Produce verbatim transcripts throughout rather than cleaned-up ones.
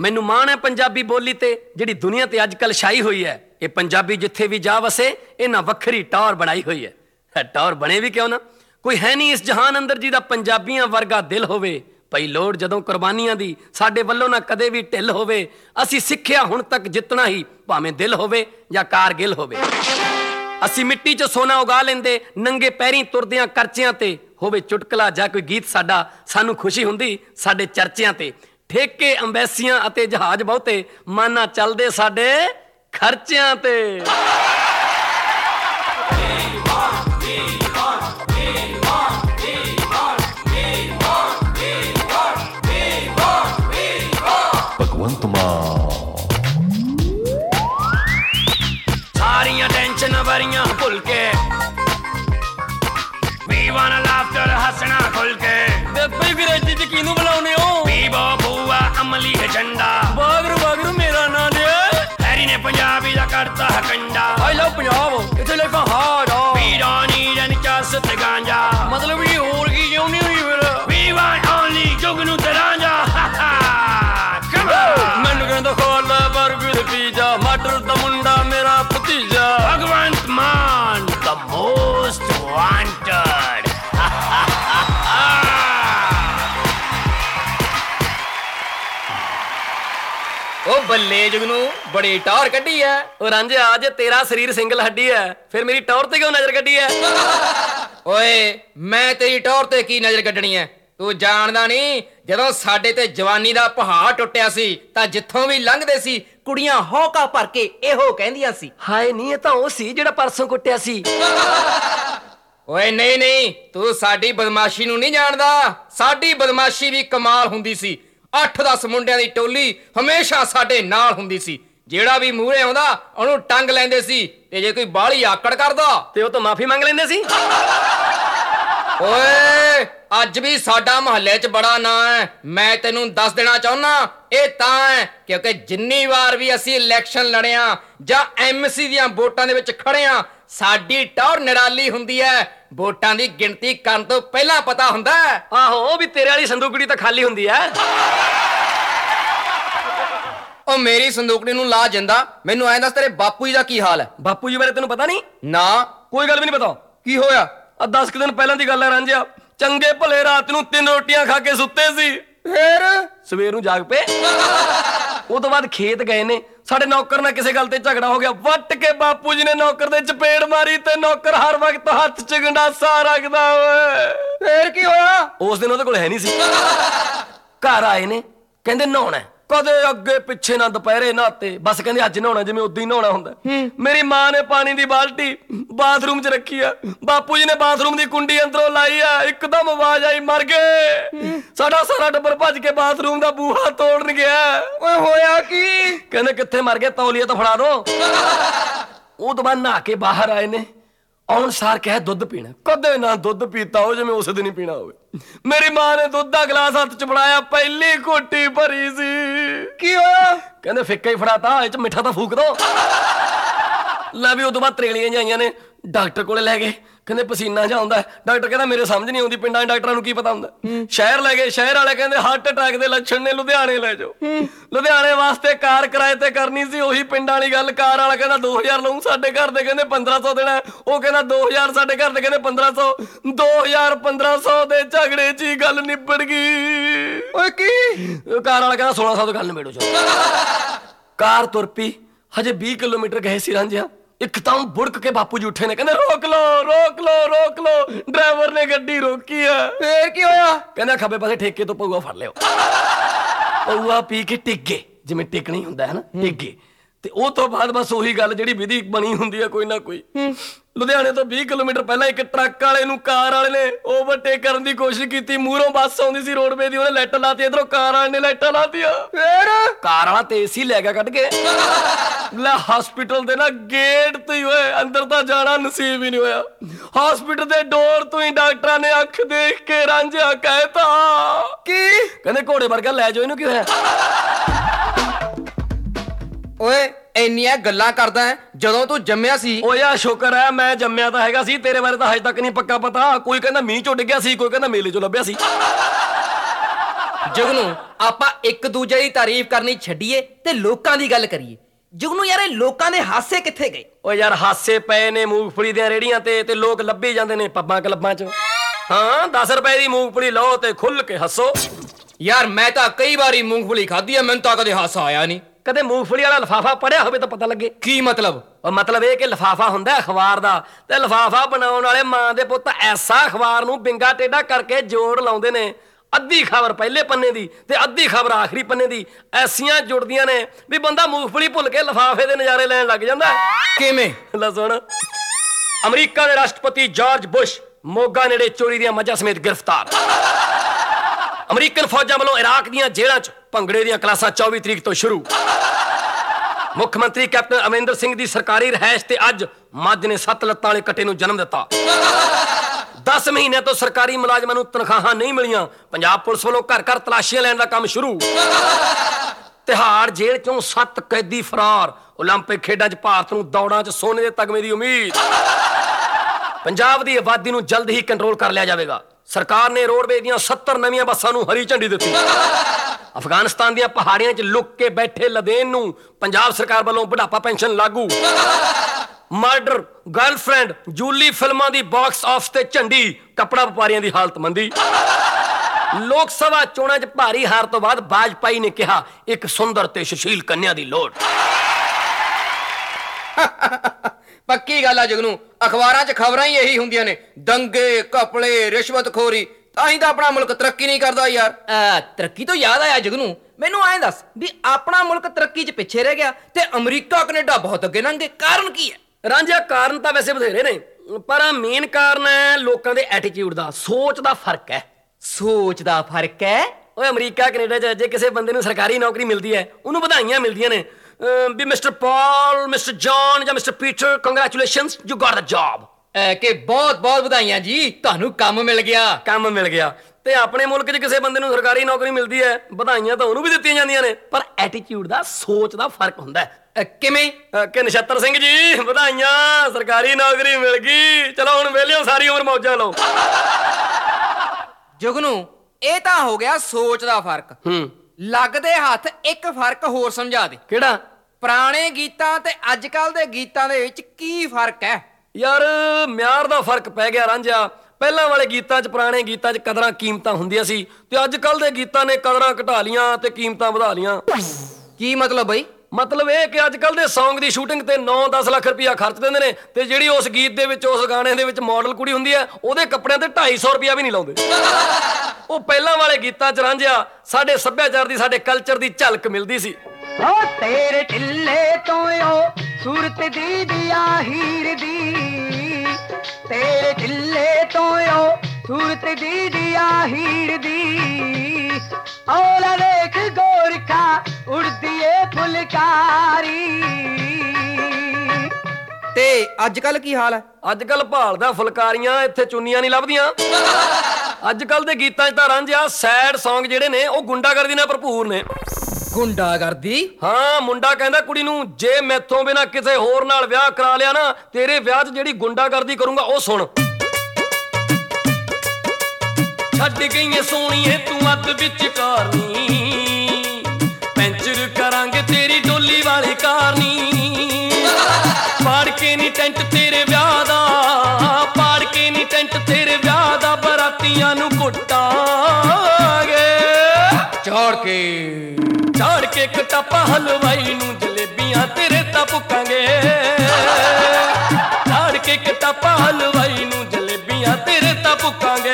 ਮੈਨੂੰ ਮਾਣ ਹੈ ਪੰਜਾਬੀ ਬੋਲੀ ਤੇ ਜਿਹੜੀ ਦੁਨੀਆ ਤੇ ਅੱਜ ਕੱਲ੍ਹ ਛਾਈ ਹੋਈ ਹੈ। ਇਹ ਪੰਜਾਬੀ ਜਿੱਥੇ ਵੀ ਜਾ ਵਸੇ ਇਹਨਾਂ ਵੱਖਰੀ ਟੌਰ ਬਣਾਈ ਹੋਈ ਹੈ। ਟੌਰ ਬਣੇ ਵੀ ਕਿਉਂ ਨਾ, ਕੋਈ ਹੈ ਨਹੀਂ ਇਸ ਜਹਾਨ ਅੰਦਰ ਜਿਹਦਾ ਪੰਜਾਬੀਆਂ ਵਰਗਾ ਦਿਲ ਹੋਵੇ। ਪਈ ਲੋੜ ਜਦੋਂ ਕੁਰਬਾਨੀਆਂ ਦੀ ਸਾਡੇ ਵੱਲੋਂ ਨਾ ਕਦੇ ਵੀ ਢਿੱਲ ਹੋਵੇ। ਅਸੀਂ ਸਿੱਖਿਆ ਹੁਣ ਤੱਕ ਜਿੱਤਣਾ ਹੀ, ਭਾਵੇਂ ਦਿਲ ਹੋਵੇ ਜਾਂ ਕਾਰਗਿਲ ਹੋਵੇ। ਅਸੀਂ ਮਿੱਟੀ 'ਚ ਸੋਨਾ ਉਗਾ ਲੈਂਦੇ, ਨੰਗੇ ਪੈਰੀਂ ਤੁਰਦਿਆਂ ਕਰਚਿਆਂ ਤੇ। ਹੋਵੇ ਚੁਟਕਲਾ ਜਾਂ ਕੋਈ ਗੀਤ ਸਾਡਾ, ਸਾਨੂੰ ਖੁਸ਼ੀ ਹੁੰਦੀ ਸਾਡੇ ਚਰਚਿਆਂ ਤੇ। ਠੇਕੇ ਅੰਬੈਸੀਆਂ ਅਤੇ ਜਹਾਜ਼ ਬਹੁਤੇ, ਮਾਨਾ ਚੱਲਦੇ ਸਾਡੇ ਖਰਚਿਆਂ ਤੇ। ਸਾਰੀਆਂ ਟੈਨਸ਼ਨ ਵਰੀਆਂ ਭੁੱਲ ਕੇ, ਵੀ ਵਾਨਾ ਲਾਫਟਰ ਹੱਸਣਾ ਖੁੱਲ ਕੇ। ਬੇਬੇ ਅੰਗਰੇਜ਼ੀ ਚ ਕਿਹਨੂੰ ਬੁਲਾਉਨੇ ਹੋ? ਬੀਬੋ ਬੂਆ ਅਮਲੀ ਝੰਡਾ, ਬਾਗਰੂ ਬਾਗਰੂ ਮੇਰਾ ਨਾਂ ਦੇ। ਹੈਰੀ ਨੇ ਪੰਜਾਬੀ ਦਾ ਕਰਤਾ ਹਕੰਡਾ। ਆਈ ਲਵ ਪੰਜਾਬ, ਇੱਥੇ ਲਾਈਫ ਹਾਰਡ ਆ। ਵੀ ਡੋਨਟ ਨੀਡ ਐਨੀ ਚਸ ਤੇ ਗਾਂਜਾ, ਮਤਲਬ ਵੀ ਹੋਰ ਕੀ ਚਾਹੁੰਦੀ ਹੋਈ ਫਿਰ? ਵੀ ਵਾਂਟ ਓਨਲੀ ਜੁਗਨੂ ਤੇ ਰਾਂਝਾ। ਮੈਨੂੰ ਕਹਿੰਦਾ ਖੋਲ ਬਰਗਰ ਪੀਜ਼ਾ, ਮਟਰ ਦਾ ਮੁੰਡਾ ਮੇਰਾ ਭਤੀਜਾ। Bhagwant Mann the most wanted। ਉਹ ਬੱਲੇ ਜੁਗਨੂ, ਬੜੀ ਟੌਰ ਕੱਢੀ ਐ। ਉਹ ਰਾਂਝਾ ਜੇ ਤੇਰਾ ਸਰੀਰ ਸਿੰਗਲ ਹੱਡੀ ਐ, ਫਿਰ ਮੇਰੀ ਟੌਰ ਤੇ ਕਿਉਂ ਨਜ਼ਰ ਕੱਢੀ ਐ? ਓਏ ਮੈਂ ਤੇਰੀ ਟੌਰ ਤੇ ਕੀ ਨਜ਼ਰ ਕੱਢਣੀ ਐ? ਤੂੰ ਜਾਣਦਾ ਨਹੀਂ, ਜਦੋਂ ਸਾਡੇ ਤੇ ਜਵਾਨੀ ਦਾ ਪਹਾੜ ਟੁੱਟਿਆ ਸੀ ਤਾਂ ਜਿੱਥੋਂ ਵੀ ਲੰਘਦੇ ਸੀ ਕੁੜੀਆਂ ਹੌਕਾ ਭਰ ਕੇ ਇਹੋ ਕਹਿੰਦੀਆਂ ਸੀ, ਹਾਏ ਨਹੀਂ ਇਹ ਤਾਂ ਉਹ ਸੀ ਜਿਹੜਾ ਪਰਸੋਂ ਕੁੱਟਿਆ ਸੀ। ਓਏ ਨਹੀਂ ਨਹੀਂ, ਤੂੰ ਸਾਡੀ ਬਦਮਾਸ਼ੀ ਨੂੰ ਨਹੀਂ ਜਾਣਦਾ। ਸਾਡੀ ਬਦਮਾਸ਼ੀ ਵੀ ਕਮਾਲ ਹੁੰਦੀ ਸੀ। ਅੱਠ ਦਸ ਮੁੰਡਿਆਂ ਦੀ ਟੋਲੀ ਹਮੇਸ਼ਾ ਸਾਡੇ ਨਾਲ ਹੁੰਦੀ ਸੀ। ਜਿਹੜਾ ਵੀ ਮੂਹਰੇ ਆਉਂਦਾ ਉਹਨੂੰ ਟੰਗ ਲੈਂਦੇ ਸੀ, ਤੇ ਜੇ ਕੋਈ ਬਾਹਲੀ ਆਕੜ ਕਰਦਾ ਤੇ ਉਹ ਤੋਂ ਮਾਫੀ ਮੰਗ ਲੈਂਦੇ ਸੀ। ਓਏ ਅੱਜ ਵੀ ਸਾਡਾ ਮੁਹੱਲੇ 'ਚ ਬੜਾ ਨਾਂ ਹੈ। ਮੈਂ ਤੈਨੂੰ ਦੱਸ ਦੇਣਾ ਚਾਹੁੰਦਾ, ਇਹ ਤਾਂ ਹੈ ਕਿਉਂਕਿ ਜਿੰਨੀ ਵਾਰ ਵੀ ਅਸੀਂ ਇਲੈਕਸ਼ਨ ਲੜਿਆ ਜਾਂ ਐਮਸੀ ਦੀਆਂ ਵੋਟਾਂ ਦੇ ਵਿੱਚ ਖੜਿਆ, ਸਾਡੀ ਟੌਰ ਨਿਰਾਲੀ ਹੁੰਦੀ ਹੈ। ਵੋਟਾਂ ਦੀ ਗਿਣਤੀ ਕਰਨ ਤੋਂ ਪਹਿਲਾਂ ਪਤਾ ਹੁੰਦਾ। ਆਹੋ, ਉਹ ਵੀ ਤੇਰੇ ਵਾਲੀ ਸੰਦੂਕੜੀ ਤਾਂ ਖਾਲੀ ਹੁੰਦੀ ਹੈ। ਉਹ ਮੇਰੀ ਸੰਦੂਕੜੀ ਨੂੰ ਲਾ ਜਿੰਦਾ। ਮੈਨੂੰ ਐਂ ਦੱਸ, ਤੇਰੇ ਬਾਪੂ ਜੀ ਦਾ ਕੀ ਹਾਲ ਹੈ? ਬਾਪੂ ਜੀ ਬਾਰੇ ਤੈਨੂੰ ਪਤਾ ਨਹੀਂ? ਨਾ, ਕੋਈ ਗੱਲ ਵੀ ਨਹੀਂ ਪਤਾ। ਕੀ ਹੋਇਆ? ਆ ਦਸ ਕੁ ਦਿਨ ਪਹਿਲਾਂ ਦੀ ਗੱਲ ਹੈ ਰਾਂਝਿਆ। ਚੰਗੇ ਭਲੇ ਰਾਤ ਨੂੰ ਤਿੰਨ ਰੋਟੀਆਂ ਖਾ ਕੇ ਸੁੱਤੇ ਸੀ, ਫੇਰ ਸਵੇਰ ਨੂੰ ਜਾਗ ਪਏ। ਉਹ ਤੋਂ ਬਾਅਦ ਖੇਤ ਗਏ ਨੇ, ਸਾਡੇ ਨੌਕਰ ਨਾਲ ਕਿਸੇ ਗੱਲ ਤੇ ਝਗੜਾ ਹੋ ਗਿਆ। ਵੱਟ ਕੇ ਬਾਪੂ ਜੀ ਨੇ ਨੌਕਰ ਦੇ ਚਪੇੜ ਮਾਰੀ ਤੇ ਨੌਕਰ ਹਰ ਵਕਤ ਹੱਥ 'ਚ ਗੰਡਾਸਾ ਰੱਖਦਾ ਓਏ। ਫੇਰ ਕੀ ਹੋਇਆ? ਉਸ ਦਿਨ ਉਹਦੇ ਕੋਲ ਹੈ ਨਹੀਂ ਸੀ। ਘਰ ਆਏ ਨੇ, ਕਹਿੰਦੇ ਨਹਾਉਣਾ। ਕਦੇ ਅੱਗੇ ਪਿੱਛੇ ਨਾ ਦੁਪਹਿਰੇ ਨਹਾਤੇ, ਬਸ ਕਹਿੰਦੇ ਅੱਜ ਨਹਾਉਣਾ ਜਿਵੇਂ ਉਦੋਂ ਹੀ ਨਹਾਉਣਾ ਹੁੰਦਾ। ਮੇਰੀ ਮਾਂ ਨੇ ਪਾਣੀ ਦੀ ਬਾਲਟੀ ਬਾਥਰੂਮ 'ਚ ਰੱਖੀ ਆ, ਬਾਪੂ ਜੀ ਨੇ ਬਾਥਰੂਮ ਦੀ ਕੁੰਡੀ ਅੰਦਰੋਂ ਲਾਈ ਆ। ਇੱਕਦਮ ਆਵਾਜ਼ ਆਈ, ਮਰ ਗਏ। ਸਾਡਾ ਸਾਰਾ ਟੱਬਰ ਭੱਜ ਕੇ ਬਾਥਰੂਮ ਦਾ ਬੂਹਾ ਤੋੜਨ ਗਿਆ। ਓਏ ਹੋਇਆ ਕੀ? ਕਹਿੰਦੇ ਕਿੱਥੇ ਮਰ ਗਏ, ਤੌਲੀਆ ਤਾਂ ਫੜਾ ਦੋ। ਉਹ ਤੋਂ ਬਾਅਦ ਨਹਾ ਕੇ ਬਾਹਰ ਆਏ ਨੇ, ਆਉਣ ਸਾਰ ਕਿਹਾ ਦੁੱਧ ਪੀਣਾ। ਕਦੇ ਨਾ ਦੁੱਧ ਪੀਤਾ ਹੋ ਜਿਵੇਂ ਉਸ ਦਿਨ ਹੀ ਪੀਣਾ ਹੋਵੇ। ਮੇਰੀ ਮਾਂ ਨੇ ਦੁੱਧ ਦਾ ਗਲਾਸ ਹੱਥ 'ਚ ਫੜਾਇਆ, ਪਹਿਲੀ ਘੁੱਟੀ ਭਰੀ ਸੀ। ਕੀ ਹੋਇਆ? ਕਹਿੰਦੇ ਫਿੱਕਾ ਹੀ ਫੜਾਤਾ, ਇਹ 'ਚ ਮਿੱਠਾ ਤਾਂ ਫੂਕ ਦੋ। ਲੈ ਵੀ ਉਹ ਤੋਂ ਬਾਅਦ ਤਰੇਲੀਆਂ ਜਾਈਆਂ ਨੇ, ਡਾਕਟਰ ਕੋਲੇ ਲੈ ਗਏ। ਕਹਿੰਦੇ ਪਸੀਨਾ ਜਿਹਾ ਆਉਂਦਾ। ਡਾਕਟਰ ਕਹਿੰਦਾ ਮੇਰੇ ਸਮਝ ਨਹੀਂ ਆਉਂਦੀ, ਪਿੰਡਾਂ ਦੇ ਡਾਕਟਰਾਂ ਨੂੰ ਕੀ ਪਤਾ ਹੁੰਦਾ। ਸ਼ਹਿਰ ਲੈ ਗਏ, ਸ਼ਹਿਰ ਵਾਲੇ ਕਹਿੰਦੇ ਹਾਰਟ ਅਟੈਕ ਦੇ ਲੱਛਣ ਨੇ, ਲੁਧਿਆਣੇ ਲੈ ਜਾਓ। ਲੁਧਿਆਣੇ ਵਾਸਤੇ ਕਾਰ ਕਿਰਾਏ ਤੇ ਕਰਨੀ ਸੀ, ਉਹੀ ਪਿੰਡਾਂ ਵਾਲੀ ਗੱਲ। ਕਾਰ ਵਾਲਾ ਕਹਿੰਦਾ ਦੋ ਹਜ਼ਾਰ ਲਊਂ, ਸਾਡੇ ਘਰ ਦੇ ਕਹਿੰਦੇ ਪੰਦਰਾਂ ਸੌ ਦੇਣਾ। ਉਹ ਕਹਿੰਦਾ ਦੋ ਹਜ਼ਾਰ, ਸਾਡੇ ਘਰ ਦੇ ਕਹਿੰਦੇ ਪੰਦਰਾਂ ਸੌ। ਦੋ ਹਜ਼ਾਰ ਪੰਦਰਾਂ ਸੌ ਦੇ ਝਗੜੇ 'ਚ ਹੀ ਗੱਲ ਨਿਬੜ ਗਈ। ਓਏ ਕੀ? ਕਾਰ ਵਾਲਾ ਕਹਿੰਦਾ ਸੋਲਾਂ ਸੌ ਤੋਂ ਗੱਲ ਨਿਬੇੜੋ। ਕਾਰ ਤੁਰ ਪਈ, ਹਜੇ ਵੀਹ ਕਿਲੋਮੀਟਰ ਗਏ ਸੀ ਰਾਂਝਿਆ। ਇੱਕਦਮ ਬੁੜਕ ਕੇ ਬਾਪੂ ਜੀ ਉੱਠੇ ਨੇ, ਕਹਿੰਦੇ ਰੋਕ ਲੋ ਰੋਕ ਲੋ ਰੋਕ ਲੋ। ਡਰਾਈਵਰ ਨੇ ਗੱਡੀ ਰੋਕੀ ਆ। ਫੇਰ ਕੀ ਹੋਇਆ? ਕਹਿੰਦਾ ਖੱਬੇ ਪਾਸੇ ਠੇਕੇ ਤੋਂ ਪਊਆ ਫੜ ਲਿਓ। ਪਊਆ ਪੀ ਕੇ ਟਿਕ ਗਏ, ਜਿਵੇਂ ਟਿਕਣੀ ਹੁੰਦਾ ਹੈ ਨਾ, ਟਿਕ ਗਏ। ਤੇ ਉਹ ਤੋਂ ਬਾਅਦ ਬਸ ਉਹੀ ਗੱਲ ਜਿਹੜੀ ਵਿਧੀ ਬਣੀ ਹੁੰਦੀ ਆ ਕੋਈ ਨਾ ਕੋਈ। ਲੁਧਿਆਣੇ ਤੋਂ ਵੀਹ ਕਿਲੋਮੀਟਰ ਪਹਿਲਾਂ ਇੱਕ ਟਰੱਕ ਵਾਲੇ ਨੂੰ ਕਾਰ ਵਾਲੇ ਨੇ ਓਵਰਟੇਕ ਕਰਨ ਦੀ ਕੋਸ਼ਿਸ਼ ਕੀਤੀ। ਮੂਹਰੋਂ ਬੱਸ ਆਉਂਦੀ ਸੀ ਰੋਡਵੇ ਦੀ, ਉਹਨੇ ਲਾਈਟਾਂ ਲਾਤੀ, ਇਧਰੋਂ ਕਾਰ ਵਾਲੇ ਨੇ ਲਾਈਟਾਂ ਲਾਤੀਆਂ। ਫੇਰ ਕਾਰ ਵਾਲਾ ਤੇਜ਼ ਸੀ, ਲੈ ਗਿਆ ਕੱਢ ਕੇ। ਲੈ ਹਸਪੀਟਲ ਦੇ ਨਾ ਗੇਟ ਤੋਂ ਹੀ ਹੋਏ, ਅੰਦਰ ਤਾਂ ਜਾਣਾ ਨਸੀਬ ਹੀ ਨਹੀਂ ਹੋਇਆ। ਹਸਪੀਟਲ ਦੇ ਡੋਰ ਤੋਂ ਹੀ ਡਾਕਟਰਾਂ ਨੇ ਅੱਖ ਦੇਖ ਕੇ ਰਾਂਝਿਆ ਕਹਿਤਾ, ਕੀ? ਕਹਿੰਦੇ ਘੋੜੇ ਵਰਗਾ ਲੈ ਜਾਓ, ਇਹਨੂੰ ਕੀ ਹੋਇਆ? ਓਏ ਇੰਨੀਆਂ ਗੱਲਾਂ ਕਰਦਾ ਹੈ, ਜਦੋਂ ਤੂੰ ਜੰਮਿਆ ਸੀ। ਓ ਯਾ ਸ਼ੁਕਰ ਹੈ ਮੈਂ ਜੰਮਿਆ ਤਾਂ ਹੈਗਾ ਸੀ, ਤੇਰੇ ਬਾਰੇ ਤਾਂ ਹਜੇ ਤੱਕ ਨਹੀਂ ਪੱਕਾ ਪਤਾ। ਕੋਈ ਕਹਿੰਦਾ ਮੀਂਹ ਚੋਂ ਡਿੱਗਿਆ ਸੀ, ਕੋਈ ਕਹਿੰਦਾ ਮੇਲੇ ਚੋਂ ਲੱਭਿਆ ਸੀ। ਜੁਗਨੂ ਆਪਾਂ ਇੱਕ ਦੂਜੇ ਦੀ ਤਾਰੀਫ ਕਰਨੀ ਛੱਡੀਏ ਤੇ ਲੋਕਾਂ ਦੀ ਗੱਲ ਕਰੀਏ। ਜੁਗਨੂ ਯਾਰ, ਇਹ ਲੋਕਾਂ ਦੇ ਹਾਸੇ ਕਿੱਥੇ ਗਏ? ਓ ਯਾਰ, ਹਾਸੇ ਪਏ ਨੇ ਮੂੰਗਫਲੀ ਦੀਆਂ ਰੇੜੀਆਂ ਤੇ ਤੇ ਲੋਕ ਲੱਭੀ ਜਾਂਦੇ ਨੇ ਪੱਬਾਂ ਕਲੱਬਾਂ 'ਚ। ਹਾਂ, ਦਸ ਰੁਪਏ ਦੀ ਮੂੰਗਫਲੀ ਲਓ ਤੇ ਖੁੱਲ ਕੇ ਹੱਸੋ। ਯਾਰ ਮੈਂ ਤਾਂ ਕਈ ਵਾਰੀ ਮੂੰਗਫਲੀ ਖਾਧੀ ਆ, ਮੈਨੂੰ ਤਾਂ ਕਦੇ ਹਾਸਾ ਆਇਆ ਨਹੀਂ। ਕਦੇ ਮੂੰਗਫਲੀ ਵਾਲਾ ਲਿਫਾਫਾ ਪੜਿਆ ਹੋਵੇ ਤਾਂ ਪਤਾ ਲੱਗੇ। ਕੀ ਮਤਲਬ? ਉਹ ਮਤਲਬ ਇਹ ਕਿ ਲਿਫਾਫਾ ਹੁੰਦਾ ਅਖਬਾਰ ਦਾ, ਤੇ ਲਿਫਾਫਾ ਬਣਾਉਣ ਵਾਲੇ ਮਾਂ ਦੇ ਪੁੱਤ ਐਸਾ ਅਖਬਾਰ ਨੂੰ ਬਿੰਗਾ ਟੇਢਾ ਕਰਕੇ ਜੋੜ ਲਾਉਂਦੇ ਨੇ, ਅੱਧੀ ਖਬਰ ਪਹਿਲੇ ਪੰਨੇ ਦੀ ਤੇ ਅੱਧੀ ਖਬਰ ਆਖਰੀ ਪੰਨੇ ਦੀ, ਐਸੀਆਂ ਜੁੜਦੀਆਂ ਨੇ ਵੀ ਬੰਦਾ ਮੂੰਗਫਲੀ ਭੁੱਲ ਕੇ ਲਿਫਾਫੇ ਦੇ ਨਜ਼ਾਰੇ ਲੈਣ ਲੱਗ ਜਾਂਦਾ। ਕਿਵੇਂ? ਲੈ ਸੁਣ। ਅਮਰੀਕਾ ਦੇ ਰਾਸ਼ਟਰਪਤੀ ਜਾਰਜ ਬੁਸ਼ ਮੋਗਾ ਨੇੜੇ ਚੋਰੀ ਦੀਆਂ ਮੱਝਾਂ ਸਮੇਤ ਗ੍ਰਿਫਤਾਰ। ਅਮਰੀਕਨ ਫੌਜਾਂ ਵੱਲੋਂ ਇਰਾਕ ਦੀਆਂ ਜੇਲ੍ਹਾਂ 'ਚ ਭੰਗੜੇ ਦੀਆਂ ਕਲਾਸਾਂ ਚੌਵੀ ਤਰੀਕ ਤੋਂ ਸ਼ੁਰੂ। ਮੁੱਖ ਮੰਤਰੀ ਕੈਪਟਨ ਅਮਰਿੰਦਰ ਸਿੰਘ ਦੀ ਸਰਕਾਰੀ ਰਿਹਾਇਸ਼ ਤੇ ਅੱਜ ਮੱਝ ਨੇ ਸੱਤ ਲੱਤਾਂ ਵਾਲੇ ਕੱਟੇ ਨੂੰ ਜਨਮ ਦਿੱਤਾ। ਦਸ ਮਹੀਨਿਆਂ ਤੋਂ ਸਰਕਾਰੀ ਮੁਲਾਜ਼ਮਾਂ ਨੂੰ ਤਨਖਾਹਾਂ ਨਹੀਂ ਮਿਲੀਆਂ। ਪੰਜਾਬ ਪੁਲਿਸ ਵੱਲੋਂ ਘਰ ਘਰ ਤਲਾਸ਼ੀਆਂ ਲੈਣ ਦਾ ਕੰਮ ਸ਼ੁਰੂ। ਤਿਹਾੜ ਜੇਲ੍ਹ ਚੋਂ ਸੱਤ ਕੈਦੀ ਫਰਾਰ। ਓਲੰਪਿਕ ਖੇਡਾਂ 'ਚ ਭਾਰਤ ਨੂੰ ਦੌੜਾਂ 'ਚ ਸੋਨੇ ਦੇ ਤਗਮੇ ਦੀ ਉਮੀਦ। ਪੰਜਾਬ ਦੀ ਆਬਾਦੀ ਨੂੰ ਜਲਦ ਹੀ ਕੰਟਰੋਲ ਕਰ ਲਿਆ ਜਾਵੇਗਾ। ਸਰਕਾਰ ਨੇ ਰੋਡਵੇਜ਼ ਦੀਆਂ ਸੱਤਰ ਨਵੀਆਂ ਬੱਸਾਂ ਨੂੰ ਹਰੀ ਝੰਡੀ ਦਿੱਤੀ। ਅਫਗਾਨਿਸਤਾਨ ਦੀਆਂ ਪਹਾੜੀਆਂ 'ਚ ਲੁੱਕ ਕੇ ਬੈਠੇ ਲਦੇਨ ਨੂੰ ਪੰਜਾਬ ਸਰਕਾਰ ਵੱਲੋਂ ਬੁਢਾਪਾ ਪੈਨਸ਼ਨ ਲਾਗੂ। ਮਰਡਰ ਗਰਲਫ੍ਰੈਂਡ ਜੂਲੀ ਫਿਲਮਾਂ ਦੀ ਬਾਕਸ ਆਫਿਸ ਤੇ ਝੰਡੀ। ਕੱਪੜਾ ਵਪਾਰੀਆਂ ਦੀ ਹਾਲਤ ਮੰਦੀ। ਲੋਕ ਸਭਾ ਚੋਣਾਂ 'ਚ ਭਾਰੀ ਹਾਰ ਤੋਂ ਬਾਅਦ ਵਾਜਪਾਈ ਨੇ ਕਿਹਾ ਇੱਕ ਸੁੰਦਰ ਤੇ ਸੁਸ਼ੀਲ ਕੰਨਿਆ ਦੀ ਲੋੜ। ਪੱਕੀ ਗੱਲ ਆ ਜੁਗਨੂ, ਅਖਬਾਰਾਂ 'ਚ ਖਬਰਾਂ ਹੀ ਇਹੀ ਹੁੰਦੀਆਂ ਨੇ, ਦੰਗੇ, ਘਪਲੇ, ਰਿਸ਼ਵਤਖੋਰੀ। ਤਾਂ ਹੀ ਤਾਂ ਆਪਣਾ ਮੁਲਕ ਤਰੱਕੀ ਨਹੀਂ ਕਰਦਾ ਯਾਰ। ਆ ਤਰੱਕੀ ਤੋਂ ਯਾਦ ਆਇਆ ਜੁਗਨੂ, ਮੈਨੂੰ ਐਂ ਦੱਸ ਵੀ ਆਪਣਾ ਮੁਲਕ ਤਰੱਕੀ 'ਚ ਪਿੱਛੇ ਰਹਿ ਗਿਆ ਤੇ ਅਮਰੀਕਾ ਕੈਨੇਡਾ ਬਹੁਤ ਅੱਗੇ ਲੰਘ ਗਏ, ਕਾਰਨ ਕੀ ਹੈ? ਰਾਂਝਾ, ਕਾਰਨ ਤਾਂ ਵੈਸੇ ਬਥੇਰੇ ਨੇ, ਪਰ ਮੇਨ ਕਾਰਨ ਹੈ ਲੋਕਾਂ ਦੇ ਐਟੀਟਿਊਡ ਦਾ, ਸੋਚ ਦਾ ਫਰਕ ਹੈ। ਸੋਚ ਦਾ ਫਰਕ ਹੈ? ਓਏ ਅਮਰੀਕਾ ਕੈਨੇਡਾ 'ਚ ਜੇ ਕਿਸੇ ਬੰਦੇ ਨੂੰ ਸਰਕਾਰੀ ਨੌਕਰੀ ਮਿਲਦੀ ਹੈ ਉਹਨੂੰ ਵਧਾਈਆਂ ਮਿਲਦੀਆਂ ਨੇ ਵੀ ਮਿਸਟਰ ਪੌਲ, ਮਿਸਟਰ ਜੌਨ ਜਾਂ mister Peter, congratulations, you got a job. ਕਿ ਬਹੁਤ ਬਹੁਤ ਵਧਾਈਆਂ ਜੀ, ਤੁਹਾਨੂੰ ਕੰਮ ਮਿਲ ਗਿਆ। ਕੰਮ ਮਿਲ ਗਿਆ। ਤੇ ਆਪਣੇ ਮੁਲਕ 'ਚ ਕਿਸੇ ਬੰਦੇ ਨੂੰ ਸਰਕਾਰੀ ਨੌਕਰੀ ਮਿਲਦੀ ਹੈ, ਵਧਾਈਆਂ ਤਾਂ ਉਹਨੂੰ ਵੀ ਦਿੱਤੀਆਂ ਜਾਂਦੀਆਂ ਨੇ, ਪਰ ਐਟੀਟਿਊਡ ਦਾ, ਸੋਚ ਦਾ ਫਰਕ ਹੁੰਦਾ ਹੈ। ਕਿਵੇਂ? ਕਿ ਨਛੱਤਰ ਸਿੰਘ ਜੀ ਵਧਾਈਆਂ, ਸਰਕਾਰੀ ਨੌਕਰੀ ਮਿਲ ਗਈ, ਚਲੋ ਹੁਣ ਵਿਹਲਿਓ ਸਾਰੀ ਉਮਰ ਮੌਜਾਂ ਲਓ। ਜੁਗਨੂ, ਇਹ ਤਾਂ ਹੋ ਗਿਆ ਸੋਚ ਦਾ ਫਰਕ। ਹੂੰ, ਲੱਗਦੇ ਹੱਥ ਇੱਕ ਫਰਕ ਹੋਰ ਸਮਝਾ ਦੇ। ਕਿਹੜਾ? ਪੁਰਾਣੇ ਗੀਤਾਂ ਤੇ ਅੱਜ ਕੱਲ ਦੇ ਗੀਤਾਂ ਦੇ ਵਿੱਚ ਕੀ ਫਰਕ ਹੈ? ਯਾਰ ਮਿਆਰ ਦਾ ਫਰਕ ਪੈ ਗਿਆ ਰਾਂਝਾ। ਪਹਿਲਾਂ ਵਾਲੇ ਗੀਤਾਂ 'ਚ, ਪੁਰਾਣੇ ਗੀਤਾਂ 'ਚ ਕਦਰਾਂ ਕੀਮਤਾਂ ਹੁੰਦੀਆਂ ਸੀ ਤੇ ਅੱਜ ਕੱਲ ਦੇ ਗੀਤਾਂ ਨੇ ਕਦਰਾਂ ਘਟਾ ਲੀਆਂ ਤੇ ਕੀਮਤਾਂ ਵਧਾ ਲੀਆਂ। ਕੀ ਮਤਲਬ ਬਈ? ਮਤਲਬ ਇਹ ਕਿ ਅੱਜ ਕੱਲ ਦੇ ਸੌਂਗ ਦੀ ਸ਼ੂਟਿੰਗ ਤੇ ਨੌ ਦਸ ਲੱਖ ਰੁਪਇਆ ਖਰਚ ਦਿੰਦੇ ਨੇ ਤੇ ਜਿਹੜੀ ਉਸ ਗੀਤ ਦੇ ਵਿੱਚ, ਉਸ ਗਾਣੇ ਦੇ ਵਿੱਚ ਮਾਡਲ ਕੁੜੀ ਹੁੰਦੀ ਹੈ, ਉਹਦੇ ਕੱਪੜਿਆਂ ਤੇ ਢਾਈ ਸੌ ਰੁਪਇਆ ਵੀ ਨਹੀਂ ਲਾਉਂਦੇ। ਉਹ ਪਹਿਲਾਂ ਵਾਲੇ ਗੀਤਾਂ 'ਚ ਰਾਂਝਿਆ ਸਾਡੇ ਸੱਭਿਆਚਾਰ ਦੀ, ਸਾਡੇ ਕਲਚਰ ਦੀ ਝਲਕ ਮਿਲਦੀ ਸੀ। ਓ ਤੇਰੇ ਢਿੱਲੇ ਤੋਂ ਓ ਸੂਰਤ ਦੀ ਦਿਆ ਹੀਰ ਦੀ, ਤੇਰੇ ਢਿੱਲੇ ਤੋਂ ਓ ਸੂਰਤ ਦੀ ਦਿਆ ਹੀਰ ਦੀ, ਔਲਾ ਵੇਖ ਗੋਰਖਾ ਉੜਦੀ ਏ ਫੁਲਕਾਰੀ। ਤੇ ਅੱਜ ਕੱਲ ਕੀ ਹਾਲ ਹੈ? ਅੱਜ ਕੱਲ ਭਾਲਦਾ ਫੁਲਕਾਰੀਆਂ, ਇੱਥੇ ਚੁੰਨੀਆਂ ਨਹੀਂ ਲੱਭਦੀਆਂ। ਅੱਜ ਕੱਲ ਦੇ ਗੀਤਾਂ 'ਚ ਤਾਂ ਰਾਂਝਿਆ ਸੈਡ ਸੌਂਗ ਜਿਹੜੇ ਨੇ ਉਹ ਗੁੰਡਾਗਰਦੀ ਨਾਲ ਭਰਪੂਰ ਨੇ। ਗੁੰਡਾਗਰਦੀ? ਹਾਂ, ਮੁੰਡਾ ਕਹਿੰਦਾ ਕੁੜੀ ਨੂੰ ਜੇ ਮੈਥੋਂ ਬਿਨਾਂ ਕਿਸੇ ਹੋਰ ਨਾਲ ਵਿਆਹ ਕਰਾ ਲਿਆ ਨਾ, ਤੇਰੇ ਵਿਆਹ 'ਚ ਜਿਹੜੀ ਗੁੰਡਾਗਰਦੀ ਕਰੂੰਗਾ ਉਹ ਸੁਣ। ਛੱਡ ਗਈਏ ਸੋਹਣੀਏ ਤੂੰ ਅੱਧ ਵਿੱਚ ਕਾਰਨੀ, ਪੈਂਚਰ ਕਰਾਂਗੇ ਤੇਰੀ ਡੋਲੀ ਵਾਲੀ ਕਾਰਨੀ, ਪਾੜ ਕੇ ਨੀ ਟੈਂਟ ਤੇਰੇ ਵਿਆਹ ਦਾ, ਪਾੜ ਕੇ ਨੀ ਟੈਂਟ ਤੇਰੇ ਵਿਆਹ ਦਾ, ਬਰਾਤੀਆਂ ਨੂੰ ਕੁੱਟਾਂਗੇ ਝਾੜ ਕੇ, ਝਾੜ ਕੇ ਕਟਾਪਾ ਹਲਵਾਈ ਨੂੰ ਜਲੇਬੀਆਂ ਤੇਰੇ ਤਾਂ ਭੁੱਕਾਂਗੇ, ਝਾੜ ਕੇ ਕਟਾਪਾ ਹਲਵਾਈ ਨੂੰ ਜਲੇਬੀਆਂ ਤੇਰੇ ਤਾਂ ਭੁੱਕਾਂਗੇ।